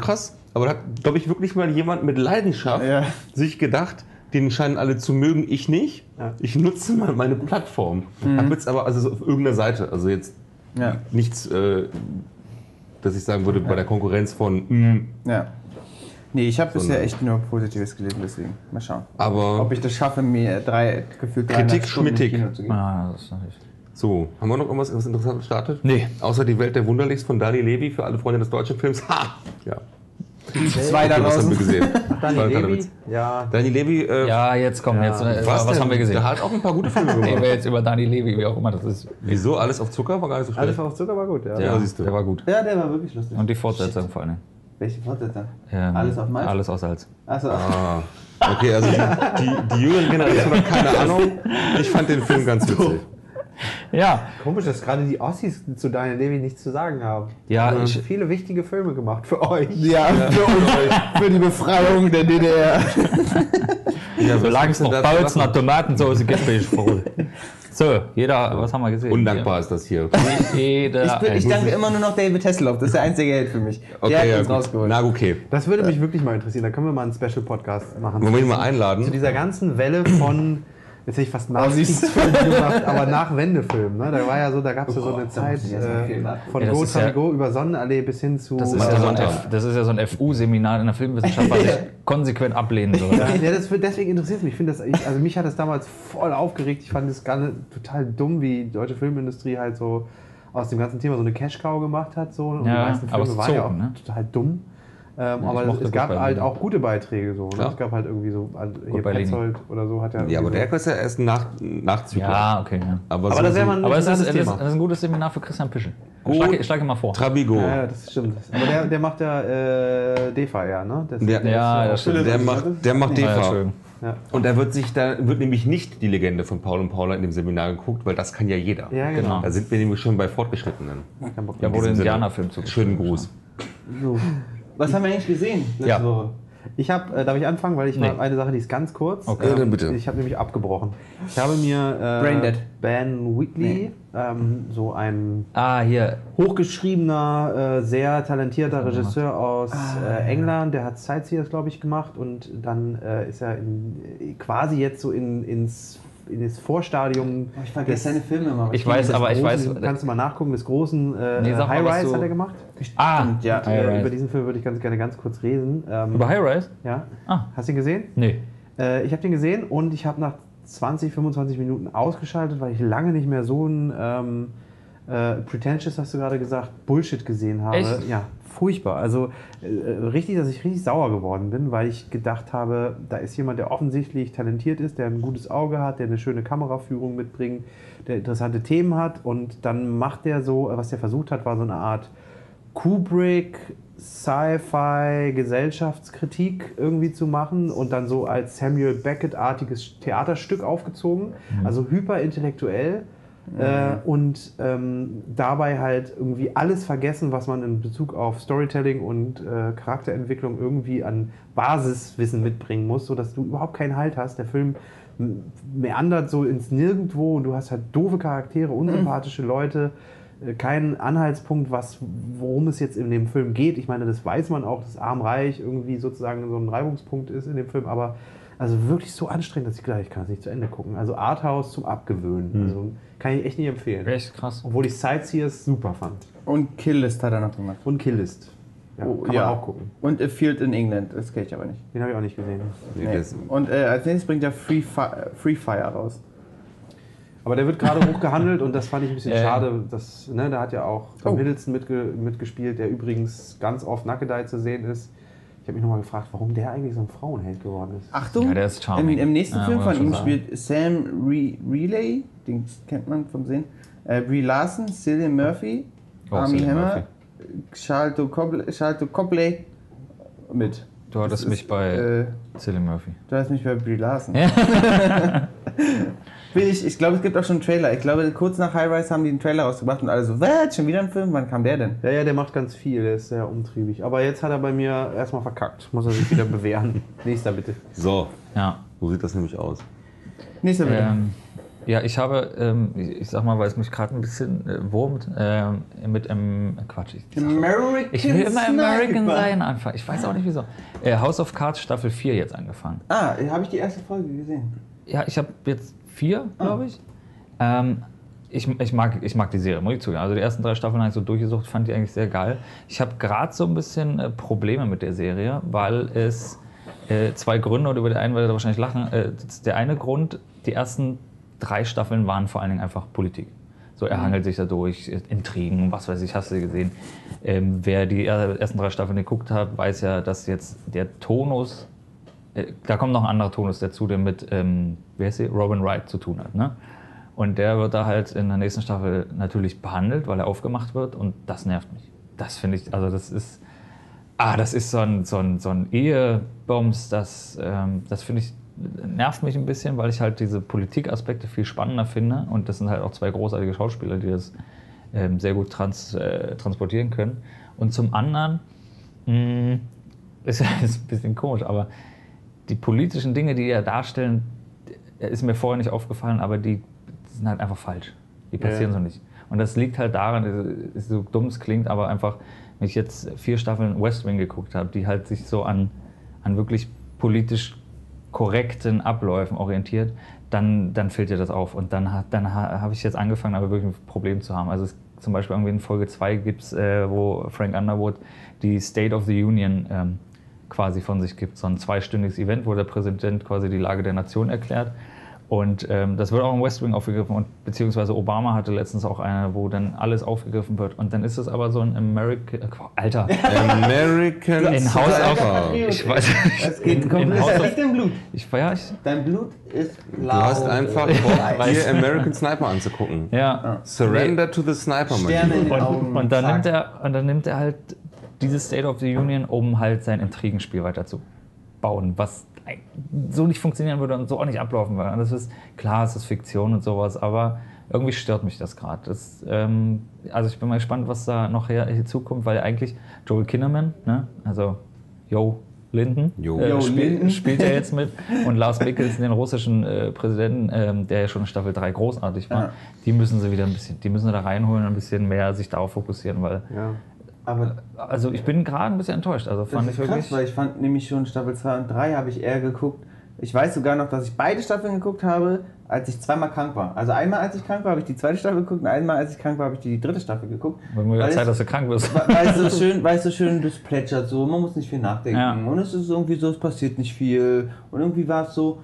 Aber da hat, glaube ich, wirklich mal jemand mit Leidenschaft
Ja.
sich gedacht, den scheinen alle zu mögen, ich nicht.
Ja.
Ich nutze mal meine Plattform. Mhm. Hab jetzt aber also so auf irgendeiner Seite, also jetzt
Ja.
nichts, äh, dass ich sagen würde, bei der Konkurrenz von mm,
Ja. Nee, ich habe bisher
Sondern-
echt nur Positives gelesen, deswegen. Mal schauen.
aber
Ob ich das schaffe, mir drei, gefühlt
Kritik
dreieinhalb Stunden im
schmittig.
Kino zu gehen.
Ah, das ist natürlich.
so, haben wir noch irgendwas was Interessantes startet?
Nee.
Außer die Welt der Wunderlichs von Dani Levy für alle Freunde des deutschen Films. Ha! Ja,
Zwei da
okay, was haben wir
draußen.
gesehen?
Dani
Das war ein kleiner
Levy?
Witz.
Ja.
Dani Levy, äh,
Ja, jetzt kommen jetzt. Äh, was
denn?
haben wir gesehen?
Der hat auch ein paar gute Filme
Reden
gemacht.
wir jetzt über Dani Levy, wie auch immer das ist.
Wieso? Alles auf Zucker war gar nicht so
Alles
schlecht.
auf Zucker war gut, ja.
Ja, siehst du.
Der war gut.
Ja, der war wirklich lustig.
Und die Fortsetzung vor allem.
Welche Fortsetzung?
Ähm,
Alles auf Malz?
Alles aus Salz.
Achso,
Ah, okay, also die, die, die jüngere Generation hat keine Ahnung. Ich fand den Film ganz witzig.
Ja,
Komisch, dass gerade die Ossis zu Daniel Levy nichts zu sagen haben.
Ja,
Also,
ich-
viele wichtige Filme gemacht für euch.
ja, für uns, für die Befreiung der D D R.
Ja,
solange es noch
dazu
Balz nach
lachen?
Tomatensauce gibt, bin ich froh. So, jeder, was haben wir gesehen?
Undankbar ist das hier.
Jeder.
Ich, bin, ich danke immer nur noch David Hasselhoff, das ist der einzige Held für mich. Der hat
Okay, ja,
uns
gut.
rausgeholt.
Na okay.
Das würde mich wirklich mal interessieren. Da können wir mal einen Special-Podcast machen.
Wollen wir ihn mal
Zu
einladen?
dieser ganzen Welle von, jetzt hätte ich fast Nachkriegsfilmen gemacht, aber nach Wendefilmen. Ne? Da war ja so, da gab es ja so eine Zeit
muss ich erst mal
äh,
viel nach-
von
Ja, das
Go
ist ja-
Tamigo über Sonnenallee bis hin zu.
Das ist,
Martha
ja so ein
Sonntag.
F, das ist ja so ein F U-Seminar in der Filmwissenschaft, was ich konsequent ablehnen soll.
Ja, ja, das, deswegen interessiert es mich. Ich finde das, ich, also mich hat das damals voll aufgeregt. Ich fand es gar total dumm, wie die deutsche Filmindustrie halt so aus dem ganzen Thema so eine Cash-Cow gemacht hat. So. Und
Ja,
die meisten
aber
Filme
es
waren ja
zog,
auch
ne?
total dumm. Ähm,
ich
aber
mochte
es gab
Goodbye
halt
Lenin.
auch gute Beiträge. So, ne?
Klar.
Es gab halt irgendwie so, also hier
Goodbye Lenin.
Petzold oder so hat ja.
Ja, aber
irgendwie
der ist ja erst nach, Nachzügler.
Ja, okay. Ja.
Aber,
Aber
so,
das wäre
so
mal ein
Aber es ist, es,
interessantes
ist,
Thema.
es ist ein gutes Seminar für Christian Pischel.
Gut.
Schlag, schlag ihn mal vor.
Trabigo.
Ja, ja, das stimmt. Aber der, der macht ja äh, D E F A eher, ne? Das,
Der,
Ja, das stimmt.
der macht, der macht
Ja,
D V.
Entschuldigung.
ja.
Und da wird sich da wird nämlich nicht die Legende von Paul und Paula in dem Seminar geguckt, weil das kann ja jeder.
Ja, genau.
Da sind wir nämlich schon bei Fortgeschrittenen.
Kein Bock
Ja,
mehr.
wurde
diesem Sinne.
Indianerfilm zu.
Schönen Gruß.
So.
Was haben wir eigentlich gesehen letzte
Ja.
Woche?
Ich habe, äh, darf ich anfangen, weil ich
Nee.
mal eine Sache, die ist ganz kurz.
Okay.
Ja, dann bitte.
Ich habe nämlich abgebrochen. Ich habe mir äh,
Braindead.
Ben Wheatley, ähm, so ein
Ah, hier.
hochgeschriebener, äh, sehr talentierter Regisseur aus äh, England, der hat Sightseers, glaube ich, gemacht und dann äh, ist er in, quasi jetzt so in, ins, in das Vorstadium.
Ich vergesse seine Filme immer.
Ich weiß,
des
aber ich weiß.
großen, kannst du mal nachgucken, des großen äh,
Nee, sag mal, was
High-Rise
du-
hat er gemacht.
Ah,
ja.
High
Äh,
Rise.
über diesen Film würde ich ganz gerne ganz kurz reden. Ähm,
Über High Rise?
ja.
Ah.
Hast du ihn gesehen?
Nee.
Äh, ich habe den gesehen und ich habe nach zwanzig, fünfundzwanzig Minuten ausgeschaltet, weil ich lange nicht mehr so ein ähm, äh, pretentious, hast du gerade gesagt, Bullshit gesehen habe.
Echt?
Ja, furchtbar. Also äh, richtig, dass ich richtig sauer geworden bin, weil ich gedacht habe, da ist jemand, der offensichtlich talentiert ist, der ein gutes Auge hat, der eine schöne Kameraführung mitbringt, der interessante Themen hat und dann macht der so, was der versucht hat, war so eine Art Kubrick, Sci-Fi, Gesellschaftskritik irgendwie zu machen und dann so als Samuel Beckett-artiges Theaterstück aufgezogen, also hyperintellektuell äh, und ähm, dabei halt irgendwie alles vergessen, was man in Bezug auf Storytelling und äh, Charakterentwicklung irgendwie an Basiswissen mitbringen muss, sodass du überhaupt keinen Halt hast. Der Film m- meandert so ins Nirgendwo und du hast halt doofe Charaktere, unsympathische Leute, keinen Anhaltspunkt, was, worum es jetzt in dem Film geht. Ich meine, das weiß man auch, dass Arm-Reich irgendwie sozusagen so ein Reibungspunkt ist in dem Film, aber also wirklich so anstrengend, dass ich gleich, ich kann es nicht zu Ende gucken. Also Arthouse zum Abgewöhnen. Also kann ich echt nicht empfehlen.
Echt krass.
Obwohl ich Sightseers super fand.
Und Kill List hat er noch gemacht.
Und Killist. Ja,
Oh,
kann
ja.
man auch gucken.
Und A Field in England, das kenne ich aber nicht.
Den habe ich auch nicht gesehen.
Nee,
Nee.
das-
Und äh, als nächstes bringt er Free, Fi Free Fire raus.
Aber der wird gerade hochgehandelt und das fand ich ein bisschen
Ja, ja.
schade. Das, ne, da hat ja auch Tom
Oh.
Hiddleston mitge mitgespielt, der übrigens ganz oft Nackedei zu sehen ist. Ich habe mich nochmal gefragt, warum der eigentlich so ein Frauenheld geworden ist.
Achtung,
Ja, der ist charming.
im, im nächsten
Ja,
Film
muss
von
man
ihm
schon
spielt Sam Re Relay, den kennt man vom Sehen, äh, Brie Larson, Cillian Murphy,
Oh,
Armie
Cillian
Hammer,
Murphy.
Charlton Copley, Charlton Copley mit.
Du hattest
Das
mich
ist,
bei
Äh,
Cillian Murphy.
du hast mich bei Brie Larson. Bin ich ich glaube, es gibt auch schon einen Trailer. Ich glaube, kurz nach High Rise haben die einen Trailer rausgebracht und alle so, was, schon wieder ein Film? Wann kam der denn?
Ja, ja, der macht ganz viel, der ist sehr umtriebig. Aber jetzt hat er bei mir erstmal verkackt. Muss er sich wieder bewähren. Nächster bitte.
So,
Ja.
so sieht das nämlich aus.
Nächster bitte.
Ähm, Ja, ich habe, ähm, ich, ich sag mal, weil es mich gerade ein bisschen äh, wurmt, ähm, mit einem, Quatsch, ich, sag,
American
ich will immer American
Sniper.
sein anfangen. Ich weiß auch nicht wieso. Äh, House of Cards Staffel vier jetzt angefangen.
Ah, habe ich die erste Folge gesehen.
Ja, ich habe jetzt vier, glaube ich. Ähm, ich, ich, mag, ich mag die Serie, muss ich zugeben. Also die ersten drei Staffeln habe ich so durchgesucht, fand die eigentlich sehr geil. Ich habe gerade so ein bisschen äh, Probleme mit der Serie, weil es äh, zwei Gründe, und über den einen werdet ihr wahrscheinlich lachen. Äh, der eine Grund, die ersten drei Staffeln waren vor allen Dingen einfach Politik. So, er hangelt sich da durch, Intrigen, was weiß ich, hast du gesehen. Ähm, wer die ersten drei Staffeln geguckt hat, weiß ja, dass jetzt der Tonus, äh, da kommt noch ein anderer Tonus dazu, der mit, ähm, wie heißt sie, Robin Wright zu tun hat. Ne? Und der wird da halt in der nächsten Staffel natürlich behandelt, weil er aufgemacht wird, und das nervt mich. Das finde ich, also das ist, ah, das ist so ein, so ein, so ein Ehebums, das, ähm, das finde ich, nervt mich ein bisschen, weil ich halt diese Politikaspekte viel spannender finde, und das sind halt auch zwei großartige Schauspieler, die das ähm, sehr gut trans, äh, transportieren können. Und zum anderen, mh, ist, ist ein bisschen komisch, aber die politischen Dinge, die ja darstellen, ist mir vorher nicht aufgefallen, aber die sind halt einfach falsch. Die passieren
Ja.
so nicht. Und das liegt halt daran, so dumm es klingt, aber einfach, wenn ich jetzt vier Staffeln West Wing geguckt habe, die halt sich so an, an wirklich politisch korrekten Abläufen orientiert, dann, dann fällt dir das auf. Und dann, hat- dann ha- habe ich jetzt angefangen, aber wirklich ein Problem zu haben. Also es, zum Beispiel irgendwie in Folge zwei gibt es, äh, wo Frank Underwood die State of the Union ähm, quasi von sich gibt. So ein zweistündiges Event, wo der Präsident quasi die Lage der Nation erklärt. Und ähm, das wird auch im West Wing aufgegriffen, und beziehungsweise Obama hatte letztens auch eine, wo dann alles aufgegriffen wird. Und dann ist es aber so ein American, äh, Alter,
American
in Haus auf,
Sniper.
ich weiß
Es geht
in
komplett
Haus
nicht im Blut.
ich war ja, ich,
Dein Blut ist blau.
Du hast einfach Bock, dir American Sniper anzugucken.
ja.
Surrender to the Sniper, mein
Sterne in
Lieber.
den Augen.
Und, und, dann
zack.
nimmt er, und dann nimmt er halt dieses State of the Union, um halt sein Intrigenspiel weiter zu bauen, was so nicht funktionieren würde und so auch nicht ablaufen würde. Und das ist, klar, es ist Fiktion und sowas, aber irgendwie stört mich das gerade. Das, ähm, also ich bin mal gespannt, was da noch her, hinzukommt, weil eigentlich Joel Kinnaman, ne, also Joe Linden,
Jo.
äh,
Jo
spiel,
Linden.
spielt er jetzt mit, und Lars Mikkelsen, den russischen äh, Präsidenten, ähm, der ja schon in Staffel drei großartig war,
Ja.
die müssen sie wieder ein bisschen, die müssen sie da reinholen und ein bisschen mehr sich darauf fokussieren, weil,
Ja.
Aber
also ich bin gerade ein bisschen enttäuscht, also
das
fand
ist
ich
krass,
wirklich,
weil ich fand nämlich schon Staffel zwei und drei habe ich eher geguckt. Ich weiß sogar noch, dass ich beide Staffeln geguckt habe, als ich zweimal krank war. Also einmal, als ich krank war, habe ich die zweite Staffel geguckt, und einmal, als ich krank war, habe ich die dritte Staffel geguckt.
wenn mir
Weil
Zeit,
es-
dass du krank bist.
Weil es so schön, weil es so schön das plätschert so, man muss nicht viel nachdenken.
Ja.
Und es ist irgendwie so, es passiert nicht viel. Und irgendwie war es so.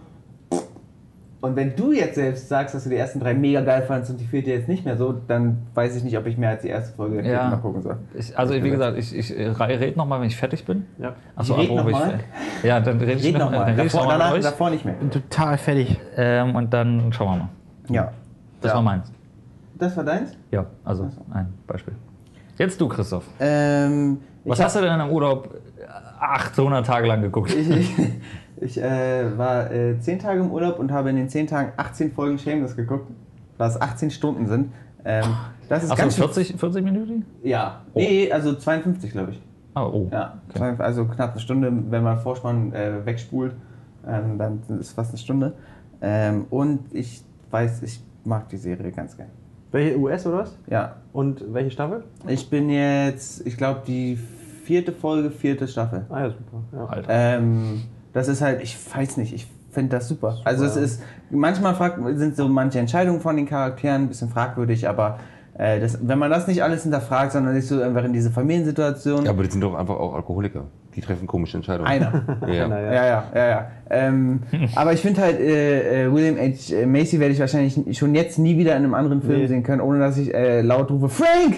Und wenn du jetzt selbst sagst, dass du die ersten drei mega geil fandest und die vierte jetzt nicht mehr so, dann weiß ich nicht, ob ich mehr als die erste Folge der vierten
Ja.
mal gucken soll.
Ich, also wie gesagt, ich, ich äh, rede nochmal, wenn ich fertig bin.
Ja.
Achso,
Ich red
apropos,
noch
ich-
mal?
Ja, dann rede ich,
Red
noch,
nochmal.
dann red ich
Davor,
noch mal
danach,
mit euch.
davor nicht mehr.
Total fertig.
Ähm, und dann schauen wir mal.
Ja.
Das
Ja.
war meins.
Das war deins?
Ja, also ein Beispiel. Jetzt du, Christoph.
Ähm,
Was
ich
hast du denn im Urlaub achthundert Tage lang geguckt?
Ich, ich, ich äh, war äh, zehn Tage im Urlaub und habe in den zehn Tagen achtzehn Folgen Shameless geguckt, was achtzehn Stunden sind. Ähm, das ist
Achso,
ganz schön-
vierzig, vierzig Minuten?
Ja. Nee, also zweiundfünfzig, glaube ich.
Oh, oh.
Ja,
Okay.
also knapp eine Stunde, wenn man Vorspann äh, wegspult, ähm, dann ist es fast eine Stunde. Ähm, und ich weiß, ich mag die Serie ganz gern.
Welche U S oder was?
Ja,
Und welche Staffel?
ich bin jetzt, ich glaube, die vierte Folge, vierte Staffel.
Ah ja, super. Ja.
Alter.
Ähm, das ist halt, ich weiß nicht, ich finde das super. Also es
ja.
ist, manchmal fragt, sind so manche Entscheidungen von den Charakteren ein bisschen fragwürdig, aber äh, das, wenn man das nicht alles hinterfragt, sondern nicht so einfach in diese Familiensituation.
Ja, aber die sind doch einfach auch Alkoholiker. Die treffen komische Entscheidungen.
Einer.
Ja.
Einer,
Ja, ja, ja, ja. Ähm, aber ich finde halt, äh, äh, William H. Macy werde ich wahrscheinlich schon jetzt nie wieder in einem anderen Film
Nee.
sehen können, ohne dass ich äh, laut rufe, Frank!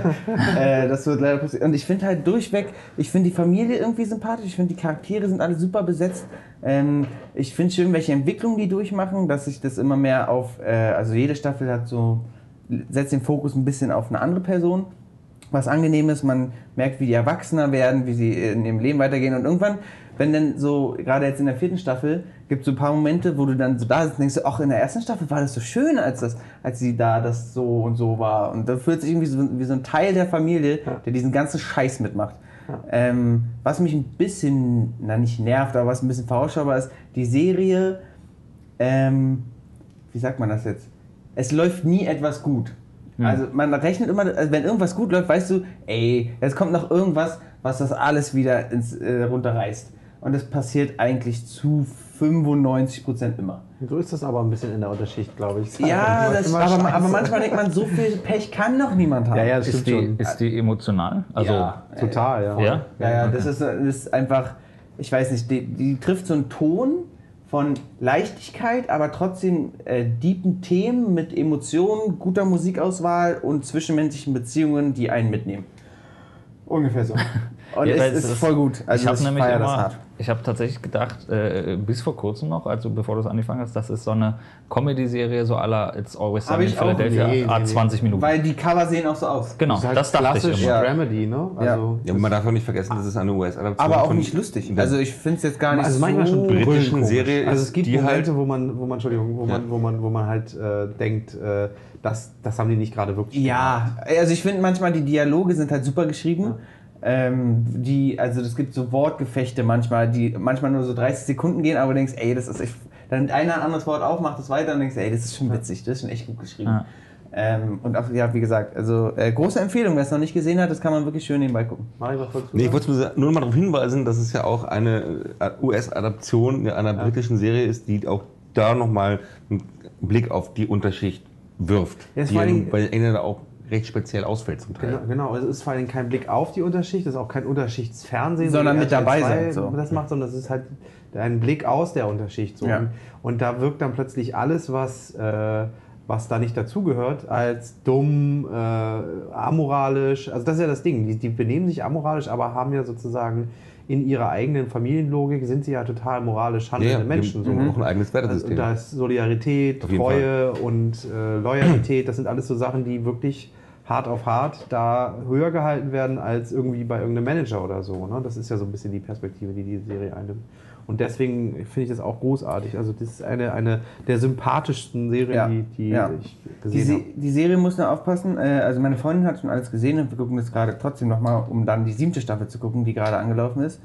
äh, das wird leider passieren. Und ich finde halt durchweg, ich finde die Familie irgendwie sympathisch, ich finde die Charaktere sind alle super besetzt. Ähm, ich finde schön, welche Entwicklungen die durchmachen, dass sich das immer mehr auf, äh, also jede Staffel hat so, setzt den Fokus ein bisschen auf eine andere Person. Was angenehm ist, man merkt, wie die erwachsener werden, wie sie in ihrem Leben weitergehen, und irgendwann, wenn dann so, gerade jetzt in der vierten Staffel, gibt es so ein paar Momente, wo du dann so da sitzt und denkst, ach, in der ersten Staffel war das so schön, als, das, als sie da das so und so war, und da fühlt sich irgendwie so, wie so ein Teil der Familie, der diesen ganzen Scheiß mitmacht. Ähm, was mich ein bisschen, na nicht nervt, aber was ein bisschen vorausschaubar ist, die Serie, ähm, wie sagt man das jetzt? es läuft nie etwas gut. Also man rechnet immer, also wenn irgendwas gut läuft, weißt du, ey, jetzt kommt noch irgendwas, was das alles wieder ins, äh, runterreißt. Und das passiert eigentlich zu fünfundneunzig Prozent immer.
So ist das aber ein bisschen in der Unterschicht, glaube ich.
Ja, das,
immer
aber,
scheiße.
aber manchmal denkt man, so viel Pech kann doch niemand haben.
Ja, ja, das
Ist
stimmt
die,
schon.
ist die emotional? Also,
ja,
Total, ja.
ja?
ja, ja, das ist, das ist einfach, ich weiß nicht, die, die trifft so einen Ton von Leichtigkeit, aber trotzdem äh, deepen Themen mit Emotionen, guter Musikauswahl und zwischenmenschlichen Beziehungen, die einen mitnehmen. Ungefähr so. Und
Ja,
es
weil
ist
es ist-
voll gut. Also
ich habe
ich
nämlich
feier das
immer,
hart.
ich habe tatsächlich gedacht, äh, bis vor kurzem noch, also bevor du es angefangen hast, das ist so eine Comedy-Serie, so à la It's Always
Hab
Sunny in
ich auch-
Philadelphia,
nee, nee,
Art
nee.
zwanzig Minuten.
Weil die Cover sehen auch so aus.
genau,
Das ist halt
das dachte ich
klassisch
immer.
Ja.
Dramedy, ne? Also,
Ja, man darf auch nicht vergessen, das ist eine U S-Adaption.
Aber auch
von
nicht lustig.
der
Also ich finde es jetzt gar nicht
also manchmal
so...
schon
britischen
komisch.
Serie
Also
ist,
es gibt
die
Momente,
halt-
wo man, wo man, Entschuldigung, wo
Ja.
man, wo man, wo man halt äh, denkt, äh, das, das haben die nicht gerade wirklich
Ja, also ich finde manchmal die Dialoge sind halt super geschrieben. Ähm, die, also es gibt so Wortgefechte manchmal, die manchmal nur so dreißig Sekunden gehen, aber du denkst, ey, das ist echt, dann einer ein anderes Wort auf, macht es weiter und denkst, ey, das ist schon witzig, das ist schon echt gut geschrieben.
Ja.
Ähm, und auch, ja, wie gesagt, also äh, große Empfehlung, wer es noch nicht gesehen hat, das kann man wirklich schön nebenbei gucken.
Mach ich was dazu?
Nee, ich wollte nur, nur noch mal darauf hinweisen, dass es ja auch eine äh, U S-Adaption einer britischen Serie ist, die auch da nochmal einen Blick auf die Unterschicht wirft.
Ja, ist
die
vor allen
ja
Dingen-
bei den Engländern auch recht speziell ausfällt zum Teil.
Genau, genau, es ist vor allem kein Blick auf die Unterschicht, es ist auch kein Unterschichtsfernsehen,
Sondern
wie
mit
R T L
dabei
zwei
sein, so.
das macht, sondern es ist halt ein Blick aus der Unterschicht. So.
Ja.
Und, und da wirkt dann plötzlich alles, was, äh, was da nicht dazugehört, als dumm, äh, amoralisch. Also das ist ja das Ding, die, die benehmen sich amoralisch, aber haben ja sozusagen in ihrer eigenen Familienlogik, sind sie ja total moralisch handelnde
Ja,
Menschen.
die
So.
haben auch ein eigenes
Also,
Wertesystem.
und da ist Solidarität,
Auf jeden
Treue und äh, Loyalität, das sind alles so Sachen, die wirklich hart auf hart da höher gehalten werden als irgendwie bei irgendeinem Manager oder so. Ne? Das ist ja so ein bisschen die Perspektive, die die Serie einnimmt. Und deswegen finde ich das auch großartig. Also das ist eine, eine der sympathischsten Serien,
Ja,
die, die
ja.
ich
Die,
gesehen
Se
habe.
die Serie muss nur aufpassen, äh, also meine Freundin hat schon alles gesehen und wir gucken das gerade trotzdem nochmal, um dann die siebte Staffel zu gucken, die gerade angelaufen ist.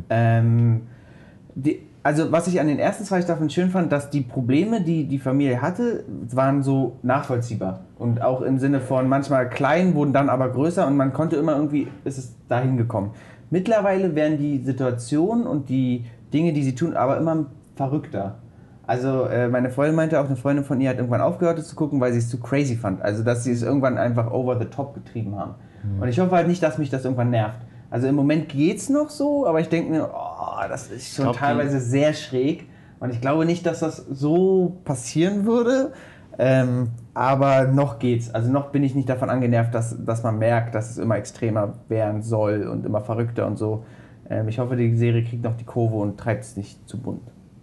Ähm, die, also was ich an den ersten zwei Staffeln schön fand, dass die Probleme, die die Familie hatte, waren so nachvollziehbar. Und auch im Sinne von manchmal klein, wurden dann aber größer und man konnte immer irgendwie, ist es dahin gekommen. Mittlerweile werden die Situationen und die Dinge, die sie tun, aber immer verrückter. Also äh, meine Freundin meinte auch, eine Freundin von ihr hat irgendwann aufgehört, es zu gucken, weil sie es zu crazy fand. Also dass sie es irgendwann einfach over the top getrieben haben. Mhm. Und ich hoffe halt nicht, dass mich das irgendwann nervt. Also im Moment geht's noch so, aber ich denke mir, oh, das ist schon
glaub,
teilweise sehr schräg. Und ich glaube nicht, dass das so passieren würde. Ähm, aber noch geht's. Also noch bin ich nicht davon angenervt, dass, dass man merkt, dass es immer extremer werden soll und immer verrückter und so. Ähm, ich hoffe, die Serie kriegt noch die Kurve und treibt es nicht zu bunt.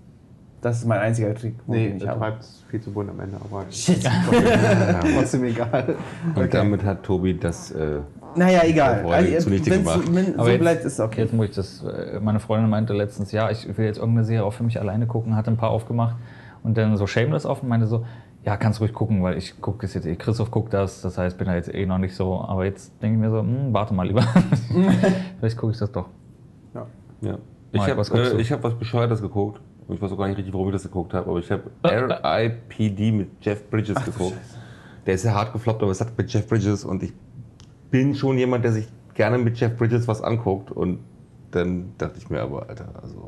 Das ist mein einziger Kritikpunkt,
Nee,
den ich
das
habe.
treibt es viel zu bunt am Ende, aber
Shit.
trotzdem egal.
Und damit hat Tobi das. Äh,
Naja, egal.
Vorher
Also,
zunichte
wenn's
gemacht.
wenn so
Aber jetzt-
bleibt, ist es okay.
Jetzt muss ich das, äh, meine Freundin meinte letztens, ja, ich will jetzt irgendeine Serie auch für mich alleine gucken, hatte ein paar aufgemacht und dann so Shameless auf und meinte so, ja, kannst ruhig gucken, weil ich gucke das jetzt eh, Christoph guckt das, das heißt, bin da jetzt eh noch nicht so, aber jetzt denke ich mir so, hm, warte mal lieber. Vielleicht gucke ich das doch.
Ja.
ja. Ich
Mike,
habe
was guckst du?
äh, ich hab was Bescheuertes geguckt. Ich weiß auch gar nicht richtig, warum ich das geguckt habe, aber ich habe R I P D mit Jeff Bridges geguckt. Der ist ja hart gefloppt, aber es hat mit Jeff Bridges und ich bin schon jemand, der sich gerne mit Jeff Bridges was anguckt und dann dachte ich mir aber, Alter, also...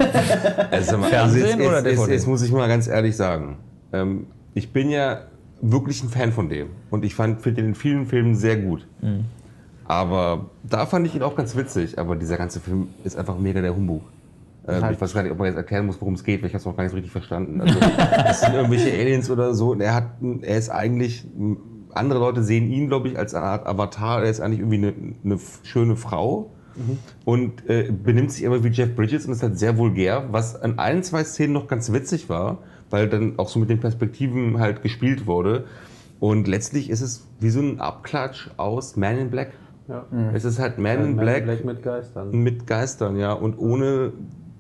also, mal,
Fernsehen
jetzt,
oder
jetzt,
D V
jetzt,
D?
jetzt muss ich mal ganz ehrlich sagen, ähm, ich bin ja wirklich ein Fan von dem und ich finde ihn in vielen Filmen sehr gut.
Mhm.
Aber da fand ich ihn auch ganz witzig, aber dieser ganze Film ist einfach mega der Humbug. Ähm,
Halt.
ich weiß gar nicht, ob man jetzt erklären muss, worum es geht, weil ich habe es noch gar nicht so richtig verstanden. Also, das sind irgendwelche Aliens oder so und er, hat, er ist eigentlich, andere Leute sehen ihn, glaube ich, als eine Art Avatar, er ist eigentlich irgendwie eine, eine schöne Frau mhm. und äh, benimmt sich aber wie Jeff Bridges und ist halt sehr vulgär, was an ein, zwei Szenen noch ganz witzig war, weil dann auch so mit den Perspektiven halt gespielt wurde. Und letztlich ist es wie so ein Abklatsch aus Man in Black.
Ja.
Es ist halt Man
Man
in
in
Black,
Black mit Geistern.
mit Geistern, ja, und ohne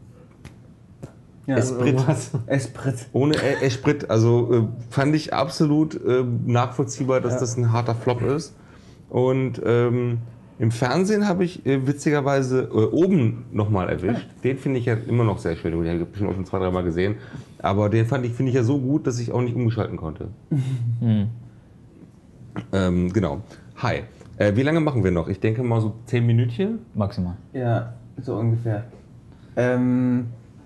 Ja,
Esprit.
Irgendwas.
Esprit.
Ohne E- Esprit. Also äh, fand ich absolut äh, nachvollziehbar, dass
Ja.
das ein harter Flop ist. Und ähm, im Fernsehen habe ich äh, witzigerweise äh, oben nochmal erwischt. Den finde ich ja immer noch sehr schön. Den habe ich bestimmt auch schon zwei, dreimal gesehen. Aber den fand ich, finde ich ja so gut, dass ich auch nicht umgeschalten konnte.
Hm.
Ähm, genau. Hi. Äh, wie lange machen wir noch? Ich denke mal so zehn Minütchen.
Maximal.
Ja, so ungefähr. Ähm,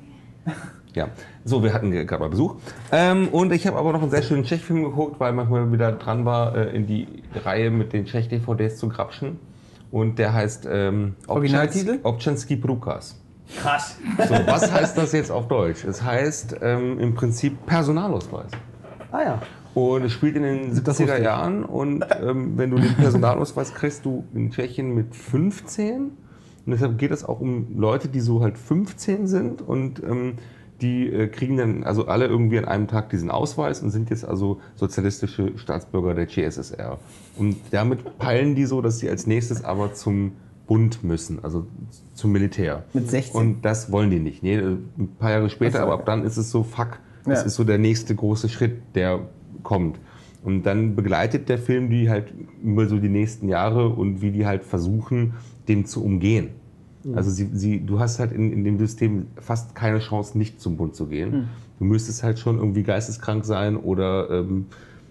Ja. So, wir hatten gerade mal Besuch. Ähm, und ich habe aber noch einen sehr schönen Tschech-Film geguckt, weil man mal wieder dran war, äh, in die Reihe mit den Tschech-D V Ds zu grapschen. Und der heißt ähm,
Originaltitel?
Občanský průkaz.
krass.
So, was heißt das jetzt auf Deutsch? Es heißt ähm, im Prinzip Personalausweis.
Ah ja.
Und es spielt in den siebziger Jahren und ähm, wenn du den Personalausweis kriegst, du in Tschechien mit fünfzehn. Und deshalb geht es auch um Leute, die so halt fünfzehn sind und ähm, die äh, kriegen dann also alle irgendwie an einem Tag diesen Ausweis und sind jetzt also sozialistische Staatsbürger der C S S R. Und damit peilen die so, dass sie als nächstes aber zum Bund müssen, also zum Militär.
Mit sechzehn?
Und das wollen die nicht. Nee, ein paar Jahre später,
Ach so.
aber ab dann ist es so, fuck, das
Ja.
ist so der nächste große Schritt, der kommt. Und dann begleitet der Film die halt über so die nächsten Jahre und wie die halt versuchen, den zu umgehen.
Mhm.
Also sie, sie, du hast halt in, in dem System fast keine Chance, nicht zum Bund zu gehen.
Mhm.
Du müsstest halt schon irgendwie geisteskrank sein oder ähm,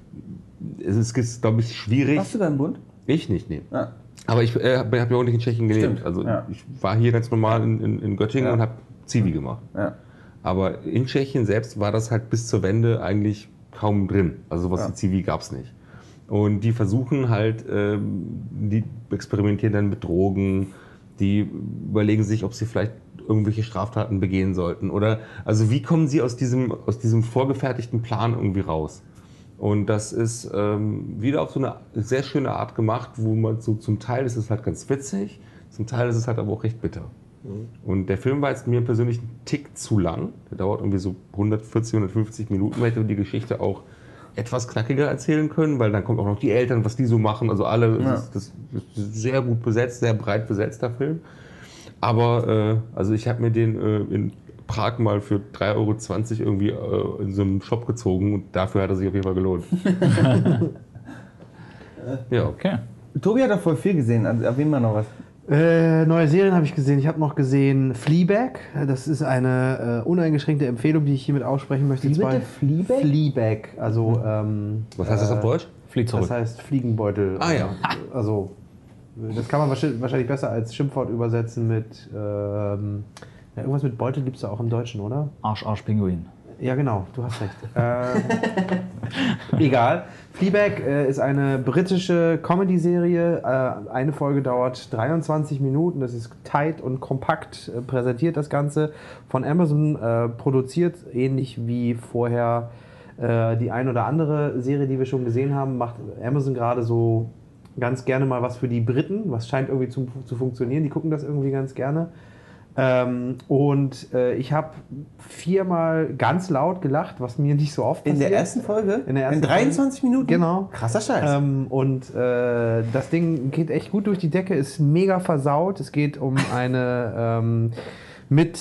es ist, ist glaube ich, schwierig.
Warst du da im Bund?
Ich nicht, nee.
Ah.
Aber ich äh, habe ja auch nicht in Tschechien gelebt.
Stimmt,
Also
ja.
ich war hier ganz normal in, in, in Göttingen
Ja.
und habe Zivi gemacht.
Ja.
Aber in Tschechien selbst war das halt bis zur Wende eigentlich kaum drin. Also sowas
Ja.
wie Zivi gab es nicht. Und die versuchen halt, ähm, die experimentieren dann mit Drogen, die überlegen sich, ob sie vielleicht irgendwelche Straftaten begehen sollten. Oder also wie kommen sie aus diesem, aus diesem vorgefertigten Plan irgendwie raus? Und das ist ähm, wieder auf so eine sehr schöne Art gemacht, wo man so zum Teil ist es halt ganz witzig, zum Teil ist es halt aber auch recht bitter. Und der Film war jetzt mir persönlich ein Tick zu lang. Der dauert irgendwie so hundertvierzig, hundertfünfzig Minuten. Man hätte die Geschichte auch etwas knackiger erzählen können, weil dann kommt auch noch die Eltern, was die so machen. Also alle,
Ja.
das, das ist sehr gut besetzt, sehr breit besetzter Film. Aber äh, also ich habe mir den äh, in Prag mal für drei Euro zwanzig irgendwie äh, in so einem Shop gezogen und dafür hat er sich auf jeden Fall gelohnt. Ja,
Okay.
Tobi hat doch voll viel gesehen. Also, erwähnen wir noch was.
Äh, neue Serien habe ich gesehen. Ich habe noch gesehen Fleabag. Das ist eine äh, uneingeschränkte Empfehlung, die ich hiermit aussprechen möchte.
Wie bitte?
Zwei-
Fleabag?
Fleabag. Also, ähm,
was heißt das auf
äh,
Deutsch?
Flieg zurück.
Das heißt Fliegenbeutel.
Ah, ja.
Also, das kann man wahrscheinlich wahrscheinlich besser als Schimpfwort übersetzen mit. Ähm, ja, irgendwas mit Beutel gibt es ja auch im Deutschen, oder?
Arsch, Arsch, Pinguin.
Ja, genau, du hast recht. äh, egal. Fleabag äh, ist eine britische Comedy-Serie. Äh, eine Folge dauert dreiundzwanzig Minuten. Das ist tight und kompakt äh, präsentiert, das Ganze. Von Amazon äh, produziert, ähnlich wie vorher äh, die ein oder andere Serie, die wir schon gesehen haben, macht Amazon gerade so ganz gerne mal was für die Briten. Was scheint irgendwie zu, zu funktionieren. Die gucken das irgendwie ganz gerne. Ähm, und äh, ich habe viermal ganz laut gelacht, was mir nicht so oft
In
passiert.
der ersten Folge?
In der ersten
dreiundzwanzig Minuten?
Genau.
Krasser Scheiß.
Ähm, und äh, das Ding geht echt gut durch die Decke, ist mega versaut. Es geht um eine ähm, mit,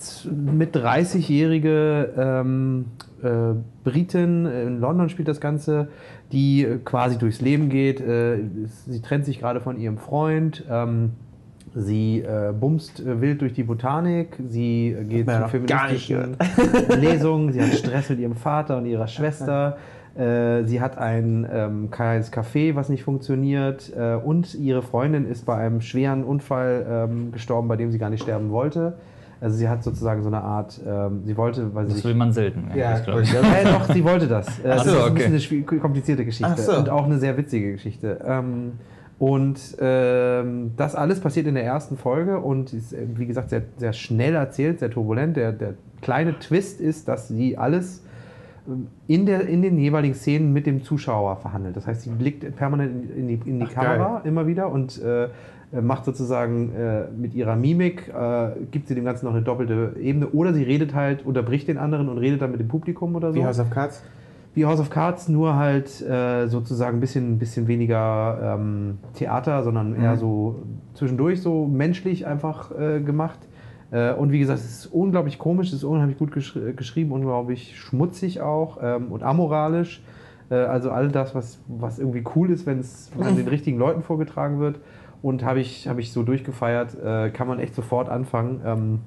mit dreißigjährige ähm, äh, Britin, in London spielt das Ganze, die quasi durchs Leben geht. Äh, sie trennt sich gerade von ihrem Freund. Ähm, Sie äh, bumst äh, wild durch die Botanik, sie äh, geht
man
zu
ja noch gar nicht
feministischen Lesungen, sie hat Stress mit ihrem Vater und ihrer Schwester, äh, sie hat ein ähm, kleines Café, was nicht funktioniert äh, und ihre Freundin ist bei einem schweren Unfall ähm, gestorben, bei dem sie gar nicht sterben wollte. Also sie hat sozusagen so eine Art, ähm, sie wollte, weil sie
Das
sich
will man selten.
Ja,
eigentlich, glaub ich.
wollte
ja, doch, sie wollte das. Äh, das
so,
ist ein
okay.
bisschen eine schwierig- komplizierte Geschichte
Ach so.
und auch eine sehr witzige Geschichte. Ähm, und ähm, das alles passiert in der ersten Folge und ist, äh, wie gesagt, sehr, sehr schnell erzählt, sehr turbulent. Der, der kleine Twist ist, dass sie alles ähm, in, der, in den jeweiligen Szenen mit dem Zuschauer verhandelt. Das heißt, sie blickt permanent in die, in die
Ach,
Kamera immer wieder und äh, macht sozusagen äh, mit ihrer Mimik, äh, gibt sie dem Ganzen noch eine doppelte Ebene oder sie redet halt, unterbricht den anderen und redet dann mit dem Publikum oder so.
Wie House of Cards?
Wie House of Cards, nur halt äh, sozusagen ein bisschen, bisschen weniger ähm, Theater, sondern eher so zwischendurch so menschlich einfach äh, gemacht. Äh, und wie gesagt, es ist unglaublich komisch, es ist unheimlich gut gesch geschrieben, unglaublich schmutzig auch ähm, und amoralisch. Äh, also all das, was, was irgendwie cool ist, wenn es von den richtigen Leuten vorgetragen wird. Und habe ich, hab ich so durchgefeiert, äh, kann man echt sofort anfangen. Ähm,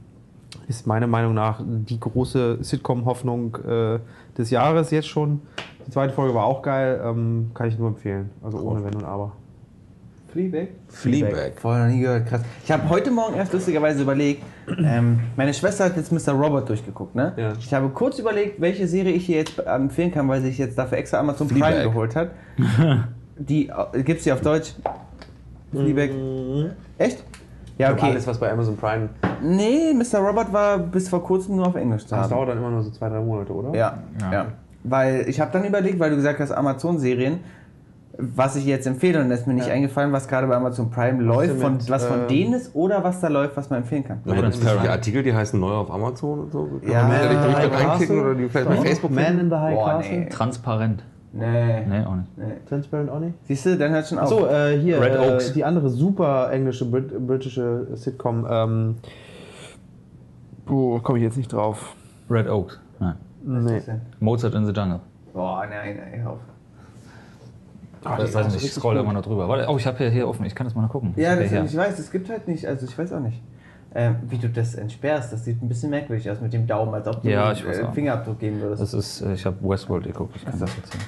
ist meiner Meinung nach die große Sitcom-Hoffnung äh, des Jahres jetzt schon. Die zweite Folge war auch geil, ähm, kann ich nur empfehlen. Also ohne Wenn und Aber.
Fleabag?
Fleabag.
Vorher noch nie gehört, krass. Ich habe heute Morgen erst lustigerweise überlegt, ähm, meine Schwester hat jetzt Mister Robot durchgeguckt, ne?
Ja.
Ich habe kurz überlegt, welche Serie ich hier jetzt empfehlen kann, weil sich jetzt dafür extra Amazon Prime
Fleabag.
geholt hat. Die, äh, gibt's die auf Deutsch? Fleabag? Echt? Ja, okay.
Alles, was bei Amazon Prime.
Nee, Mister Robot war bis vor kurzem nur auf Englisch zu
Das
haben.
dauert dann immer nur so zwei, drei Monate, oder?
Ja, ja.
Ja.
Weil ich habe dann überlegt, weil du gesagt hast, Amazon-Serien, was ich jetzt empfehle, und da ist mir nicht
Ja.
eingefallen, was gerade bei Amazon Prime läuft,
denn
von,
mit,
was von
ähm,
denen ist oder was da läuft, was man empfehlen kann.
Da gibt es die Artikel, die heißen neu auf Amazon und so. Kann
Ja.
man da nicht
Man
direkt
in the
reinklicken
High
oder die vielleicht bei
Castle?
Facebook
Man
finden?
in the High
Boah,
Castle?
nee.
Transparent.
Nee.
Nee, auch nicht.
nee.
Transparent auch nicht?
Siehst du, dann hört schon auf.
Achso, äh, hier,
Red
äh,
Oaks.
die andere super englische, Brit britische Sitcom. Ähm, oh, komme ich jetzt nicht drauf.
Red Oaks. Nein.
Nee.
Mozart in the Jungle.
Boah, nein, nein, hör auf.
Oh, das weiß ich nicht, ich scroll immer noch drüber. Warte, oh, ich habe hier, hier offen, ich kann das mal noch gucken.
Ja,
Ich
das,
hab hier.
ich weiß, es gibt halt nicht, also ich weiß auch nicht. Ähm, wie du das entsperrst, das sieht ein bisschen merkwürdig aus mit dem Daumen, als ob du
Ja,
einen
ich weiß
äh,
auch.
Fingerabdruck geben würdest.
Das ist, äh, ich habe Westworld geguckt, ich kann das erzählen.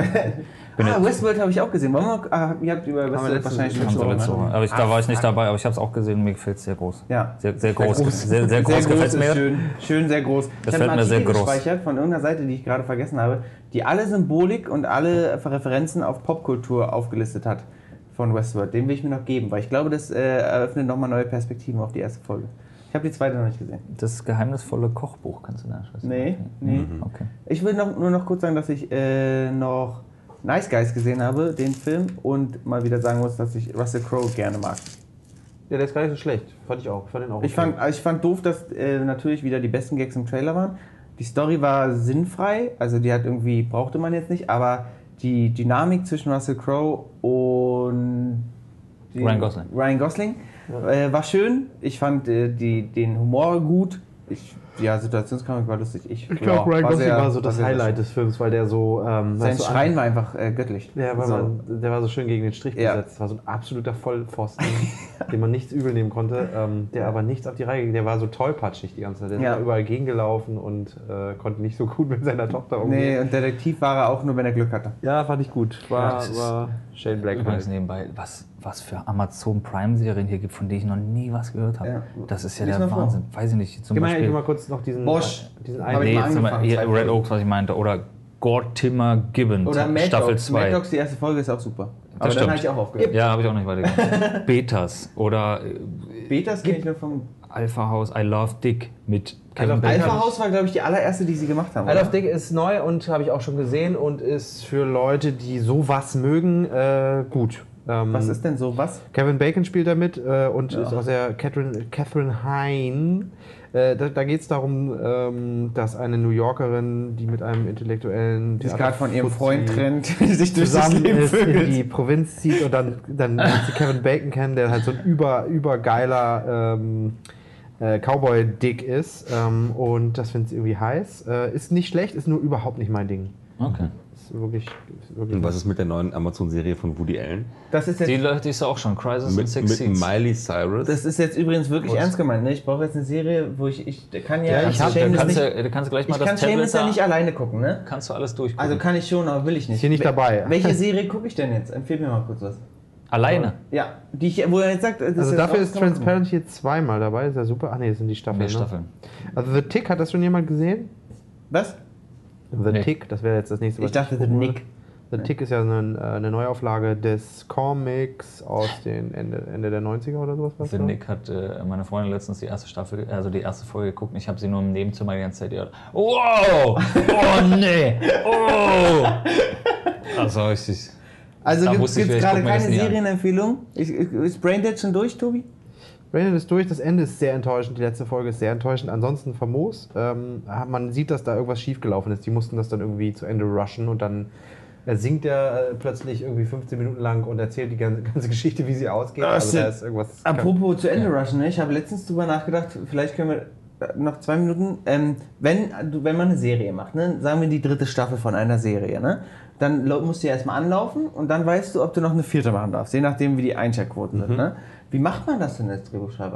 ah,
jetzt-
Westworld habe ich auch gesehen. Wollen wir noch, ah, ihr habt über Westworld
letztens-
wahrscheinlich schon
Haben sie
gesprochen,
letzte
ne?
Woche. Aber ich, da war ich nicht dabei, aber ich habe es auch gesehen, mir gefällt es sehr groß.
Ja.
Sehr, sehr groß. Sehr, sehr groß,
Sehr groß
gefällt
ist
mir.
schön, schön, sehr groß. Ich
Das
habe
fällt
einen
mir sehr
Artikel
groß.
gespeichert von irgendeiner Seite, die ich gerade vergessen habe, die alle Symbolik und alle Referenzen auf Popkultur aufgelistet hat von Westworld. Den will ich mir noch geben, weil ich glaube, das äh, eröffnet nochmal neue Perspektiven auf die erste Folge. Ich habe die zweite noch nicht gesehen.
Das geheimnisvolle Kochbuch kannst du da Schwester
Nee,
empfehlen?
nee.
Okay.
Ich will noch, nur noch kurz sagen, dass ich äh, noch Nice Guys gesehen habe, den Film, und mal wieder sagen muss, dass ich Russell Crowe gerne mag.
Ja, der ist gar nicht so schlecht. Fand ich auch. Fand ihn auch
Ich fand, ich fand doof, dass äh, natürlich wieder die besten Gags im Trailer waren. Die Story war sinnfrei, also die hat irgendwie, brauchte man jetzt nicht, aber die Dynamik zwischen Russell Crowe und die-
Ryan Gosling.
Ryan Gosling äh, war schön. Ich fand äh, die, den Humor gut. Ich, ja, Situationskomik war lustig. Ich,
Ich glaube,
ja,
Ryan Gosling
sehr-
war so das
sehr, sehr
Highlight
schön.
des Films, weil der so. Ähm,
Sein
weißt du,
Schreien war einfach äh, göttlich.
Ja, weil
So.
man, der war so schön gegen den Strich
Ja.
gesetzt. Das war so ein absoluter Vollpfosten, dem man nichts übel nehmen konnte, ähm, der aber nichts auf die Reihe ging. Der war so tollpatschig die ganze Zeit. Der ist
Ja.
immer überall gegengelaufen und äh, konnte nicht so gut mit seiner Tochter umgehen.
Nee, und Detektiv war er auch nur, wenn er Glück hatte.
Ja, fand ich gut.
Ja,
War,
das ist-
war Shane Black.
Übrigens
halt.
nebenbei, was, was für Amazon Prime-Serien hier gibt, von denen ich noch nie was gehört habe.
Ja.
Das ist ja
Lies
der
mal vor.
Wahnsinn. Weiß ich nicht, zum
Gib mal,
Beispiel...
gib mal kurz noch diesen,
Bosch.
äh, diesen
Hab
einen.
ich
Nee,
mal
zum Beispiel
angefangen,
hier,
zwei
Red
Folgen.
Oaks, was ich meinte. Oder Gortimer Gibbon,
Oder Mad
Staffel
Dogs. Mad
zwei.
Dogs, die erste Folge ist auch super. Aber dann
stimmt.
habe ich auch aufgehört.
Ja, habe ich auch nicht weitergehört. Betas oder äh,
Betas kenne ich nur vom...
Alpha House, I Love Dick mit Kevin
Love Dick
Bacon.
Alpha
hab ich-
House war, glaube ich, die allererste, die sie gemacht haben.
I
oder?
Love Dick ist neu und habe ich auch schon gesehen und ist für Leute, die sowas mögen, äh, gut. Ähm,
Was ist denn so? Was?
Kevin Bacon spielt da mit äh, und ist auch sehr Catherine, Catherine Hein. Äh, da da geht es darum, ähm, dass eine New Yorkerin, die mit einem intellektuellen
Die sich gerade von ihrem
Fuzzi
Freund trennt, sich durch das
zusammen
Leben
ist, in
vögelt.
die Provinz zieht und dann, dann lernt sie Kevin Bacon kennen, der halt so ein über, übergeiler ähm, äh, Cowboy-Dick ist. Ähm, und das findet sie irgendwie heiß. Äh, ist nicht schlecht, ist nur überhaupt nicht mein Ding.
Okay.
Ist wirklich, ist wirklich
Und was ist mit der neuen Amazon-Serie von Woody Allen?
Das ist
Die
jetzt,
Leute ist ja auch schon, Crisis in
Mit,
Six
mit
Seats.
Miley Cyrus?
das ist jetzt übrigens wirklich ernst gemeint. Ne? Ich brauche jetzt eine Serie, wo ich... Ich kann ja...
Ja,
ich
ich hab-
Du
Shameless
kannst,
nicht,
ja, du kannst gleich mal
ich kann
das Tablet
Shameless ja
da,
nicht alleine gucken, ne?
kannst du alles durchgucken.
Also kann ich schon, aber will ich nicht.
Ist hier nicht
Wel-
dabei.
Welche Serie gucke ich denn jetzt? Empfehl mir mal kurz was.
Alleine.
Ja, die ich, wo er jetzt sagt... Das
Also
jetzt
dafür
raus,
ist
kann man gucken.
Transparent hier zweimal dabei, ist ja super. Ach nee, das sind die Staffeln.
Mehr
Ne?
Staffeln.
Also The Tick, hat das schon jemand gesehen?
Was?
The
Nee.
Tick, das wäre jetzt das nächste, was
Ich dachte, The
gucken
Nick.
würde. The Tick ist ja eine, äh, eine Neuauflage des Comics aus den Ende, Ende der neunziger oder sowas. was
The
da?
Nick hat äh, meine Freundin letztens die erste Staffel, also die erste Folge geguckt und ich habe sie nur im Nebenzimmer die ganze Zeit gehört. Wow! Oh nee! Oh! Also richtig.
Also
Da
gibt
wusste ich,
es
ich
gerade
guck mir das
keine
nie an.
Serienempfehlung? Ich, ich, ist Braindead schon durch, Tobi?
Brandon ist durch, das Ende ist sehr enttäuschend, die letzte Folge ist sehr enttäuschend. Ansonsten famos. Ähm, man sieht, dass da irgendwas schiefgelaufen ist. Die mussten das dann irgendwie zu Ende rushen und dann äh, singt er äh, plötzlich irgendwie fünfzehn Minuten lang und erzählt die ganze, ganze Geschichte, wie sie ausgeht.
Ah,
Also da
shit.
ist irgendwas.
Apropos zu Ende rushen, ne? Ich habe letztens drüber nachgedacht, vielleicht können wir äh, noch zwei Minuten, ähm, wenn, du- wenn man eine Serie macht, ne? Sagen wir die dritte Staffel von einer Serie, ne? Dann lau- musst du ja erstmal anlaufen und dann weißt du, ob du noch eine vierte machen darfst, je nachdem wie die Einschaltquoten sind. Ne? Wie macht man das denn als Drehbuchschreiber?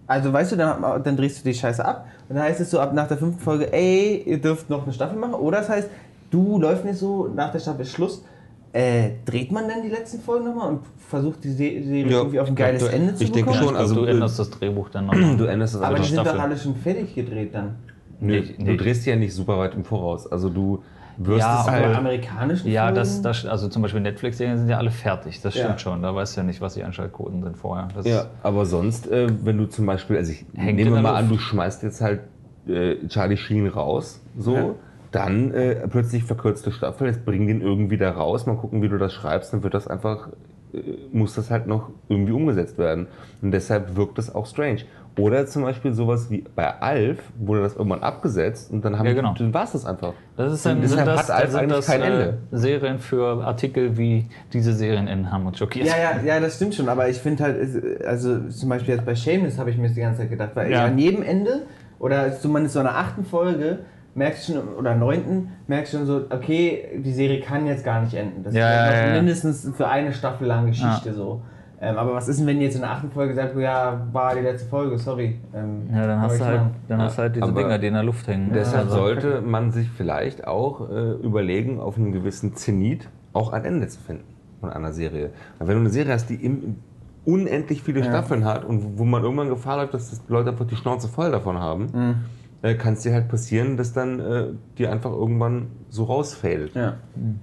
Also weißt du, dann, dann drehst du die Scheiße ab und dann heißt es so ab nach der fünften Folge, ey, ihr dürft noch eine Staffel machen. Oder das heißt, du läufst nicht so, nach der Staffel ist Schluss. Äh, dreht man dann die letzten Folgen nochmal und versucht die Serie
Ja,
irgendwie auf ein geiles
du,
Ende zu
ich denke
bekommen?
schon, also
du
äh,
änderst das Drehbuch dann nochmal.
du änderst das
Aber
einfach.
die sind
Staffel.
doch alle schon fertig gedreht dann.
Nö,
Nee,
du
nee.
drehst ja nicht super weit im Voraus. Also du wirst
Ja,
es
Aber
halt.
bei amerikanischen
Ja,
Folgen?
das, das, also zum Beispiel Netflix-Serien sind ja alle fertig, das stimmt
Ja.
schon. Da weißt du ja nicht, was die Einschaltquoten sind vorher. Das
Ja, aber sonst, äh, wenn du zum Beispiel, also ich
Hängt
nehme
in der
mal an,
Luft.
du schmeißt jetzt halt äh, Charlie Sheen raus, so,
Ja.
dann äh, plötzlich verkürzte Staffel, jetzt bring den irgendwie da raus, mal gucken, wie du das schreibst, dann wird das einfach, äh, muss das halt noch irgendwie umgesetzt werden. Und deshalb wirkt das auch strange. Oder zum Beispiel sowas wie bei Alf wurde das irgendwann abgesetzt und dann, haben
Ja,
die-
genau.
dann war es das einfach.
Das ist
Und
dann,
deshalb
sind das,
hat Alf
sind
eigentlich
das
kein
äh,
Ende.
Serien für Artikel wie diese Serien in haben und schockiert.
Ja, ja, ja, das stimmt schon, aber ich finde halt, es- also zum Beispiel jetzt bei Shameless habe ich mir das die ganze Zeit gedacht, weil
Ja.
an jedem Ende oder zumindest so einer achten Folge merkst du schon, oder neunten merkst du schon so, okay, die Serie kann jetzt gar nicht enden. Das
Ja,
ist
ja,
noch
ja, ja.
mindestens für eine Staffel lang Geschichte so. Ähm, aber was ist denn, wenn die jetzt in der achten Folge sagt, ja, war die letzte Folge, sorry. Ähm,
Ja, dann
kann
hast
ich
du halt,
machen.
dann hast du halt diese
aber
Dinger, die in der Luft hängen.
Deshalb
Also-
sollte man sich vielleicht auch äh, überlegen, auf einem gewissen Zenit auch ein Ende zu finden von einer Serie. Weil wenn du eine Serie hast, die im, unendlich viele Staffeln hat und wo man irgendwann Gefahr läuft, dass die Leute einfach die Schnauze voll davon haben,
Mhm.
äh, kann es dir halt passieren, dass dann äh, die einfach irgendwann so rausfällt.
Ja.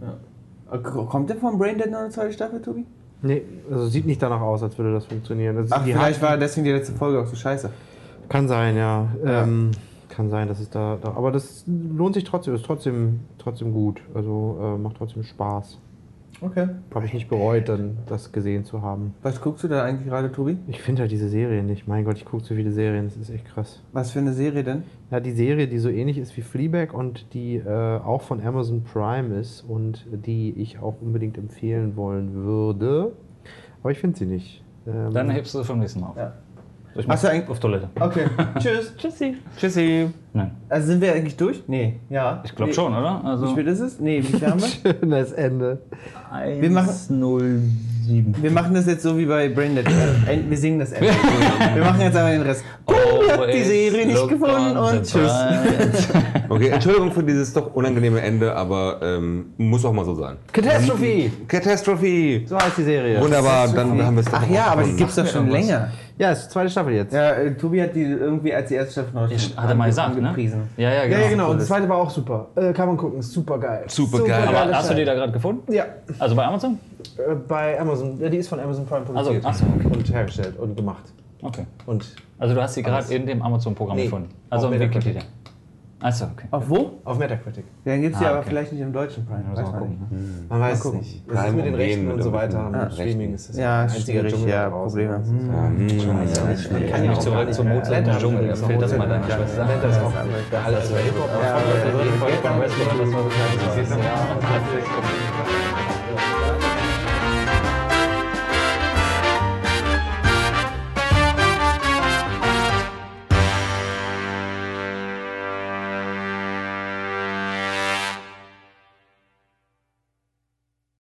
ja. Äh, Kommt denn von Braindead noch eine zweite Staffel, Tobi?
Nee, also sieht nicht danach aus, als würde das funktionieren. Das,
Ach,
die
vielleicht
haben-
war deswegen die letzte Folge auch so scheiße.
Kann sein, ja. Ähm, kann sein, dass es da, da. Aber das lohnt sich trotzdem, ist trotzdem, trotzdem gut. Also äh, macht trotzdem Spaß.
Okay.
Habe ich nicht bereut, dann das gesehen zu haben.
Was guckst du da eigentlich gerade, Tobi?
Ich finde halt diese Serien nicht. Mein Gott, ich gucke so viele Serien, das ist echt krass.
Was für eine Serie denn?
Ja, die Serie, die so ähnlich ist wie Fleabag und die äh, auch von Amazon Prime ist und die ich auch unbedingt empfehlen wollen würde. Aber ich finde sie nicht. Ähm,
Dann hebst du es vom nächsten Mal auf.
Ja.
Ich
Hast du
muss
eigentlich-
auf Toilette.
Okay. Tschüss.
Tschüssi.
Tschüssi!
Nein.
Also sind wir eigentlich durch? Nee. Ja.
Ich glaube
Nee.
schon, oder? Also
Wie spät ist es? Nee, wie viel haben wir?
schönes Ende.
Wir machen-
eins null sieben.
Wir machen das jetzt so wie bei Braindead. Äh, Wir singen das Ende. Wir machen jetzt einfach den Rest.
Oh,
hat die Serie nicht gefunden und tschüss.
Okay, Entschuldigung für dieses doch unangenehme Ende, aber ähm, muss auch mal so sein.
Catastrophe!
Catastrophe!
So heißt die Serie.
Wunderbar, dann haben wir es doch
Ach ja, aber die
gefunden.
gibt's doch schon länger.
Ja, ist die zweite Staffel jetzt.
Ja, äh, Tobi hat die irgendwie als die erste Staffel noch
Hat er mal gesagt, ne?
angepriesen.
Ja, ja, genau.
Ja, ja, genau. Und die zweite war auch super. Äh, kann man gucken, ist super geil.
Super geil.
Aber hast du die da gerade gefunden?
Ja,
Also bei Amazon?
äh, bei Amazon. Ja, die ist von Amazon Prime
Also,
produziert.
ach so, okay.
Und hergestellt und gemacht.
Okay.
Und
Also du hast sie gerade in dem Amazon-Programm
Nee,
gefunden. Also
auf
im
Metacritic.
Wikipedia. Achso, okay.
Auf wo?
auf Metacritic.
Ja, dann gibt's die
Ah,
aber
okay.
vielleicht nicht im deutschen Prime.
Muss
Weiß
mal
man
gucken.
nicht.
Man weiß es
gucken.
nicht. Das ist
Prime
mit den
und
Rechten
Gehen
und so
mit
weiter.
den
Mit
Rechten.
Streaming ist das
Ja,
ein einziger
schwierig,
Dschungel
ja,
da draußen.
Probleme.
Das ist-
Hm.
Kann ich nicht zurück zum Mozart im Dschungel. Erzähl das mal deiner Schwester.
Atlanta ist auch der alles Hip-Hop.
Ja,
Ja,
ja, ja.
Von Westworld, das war so klein. Ja,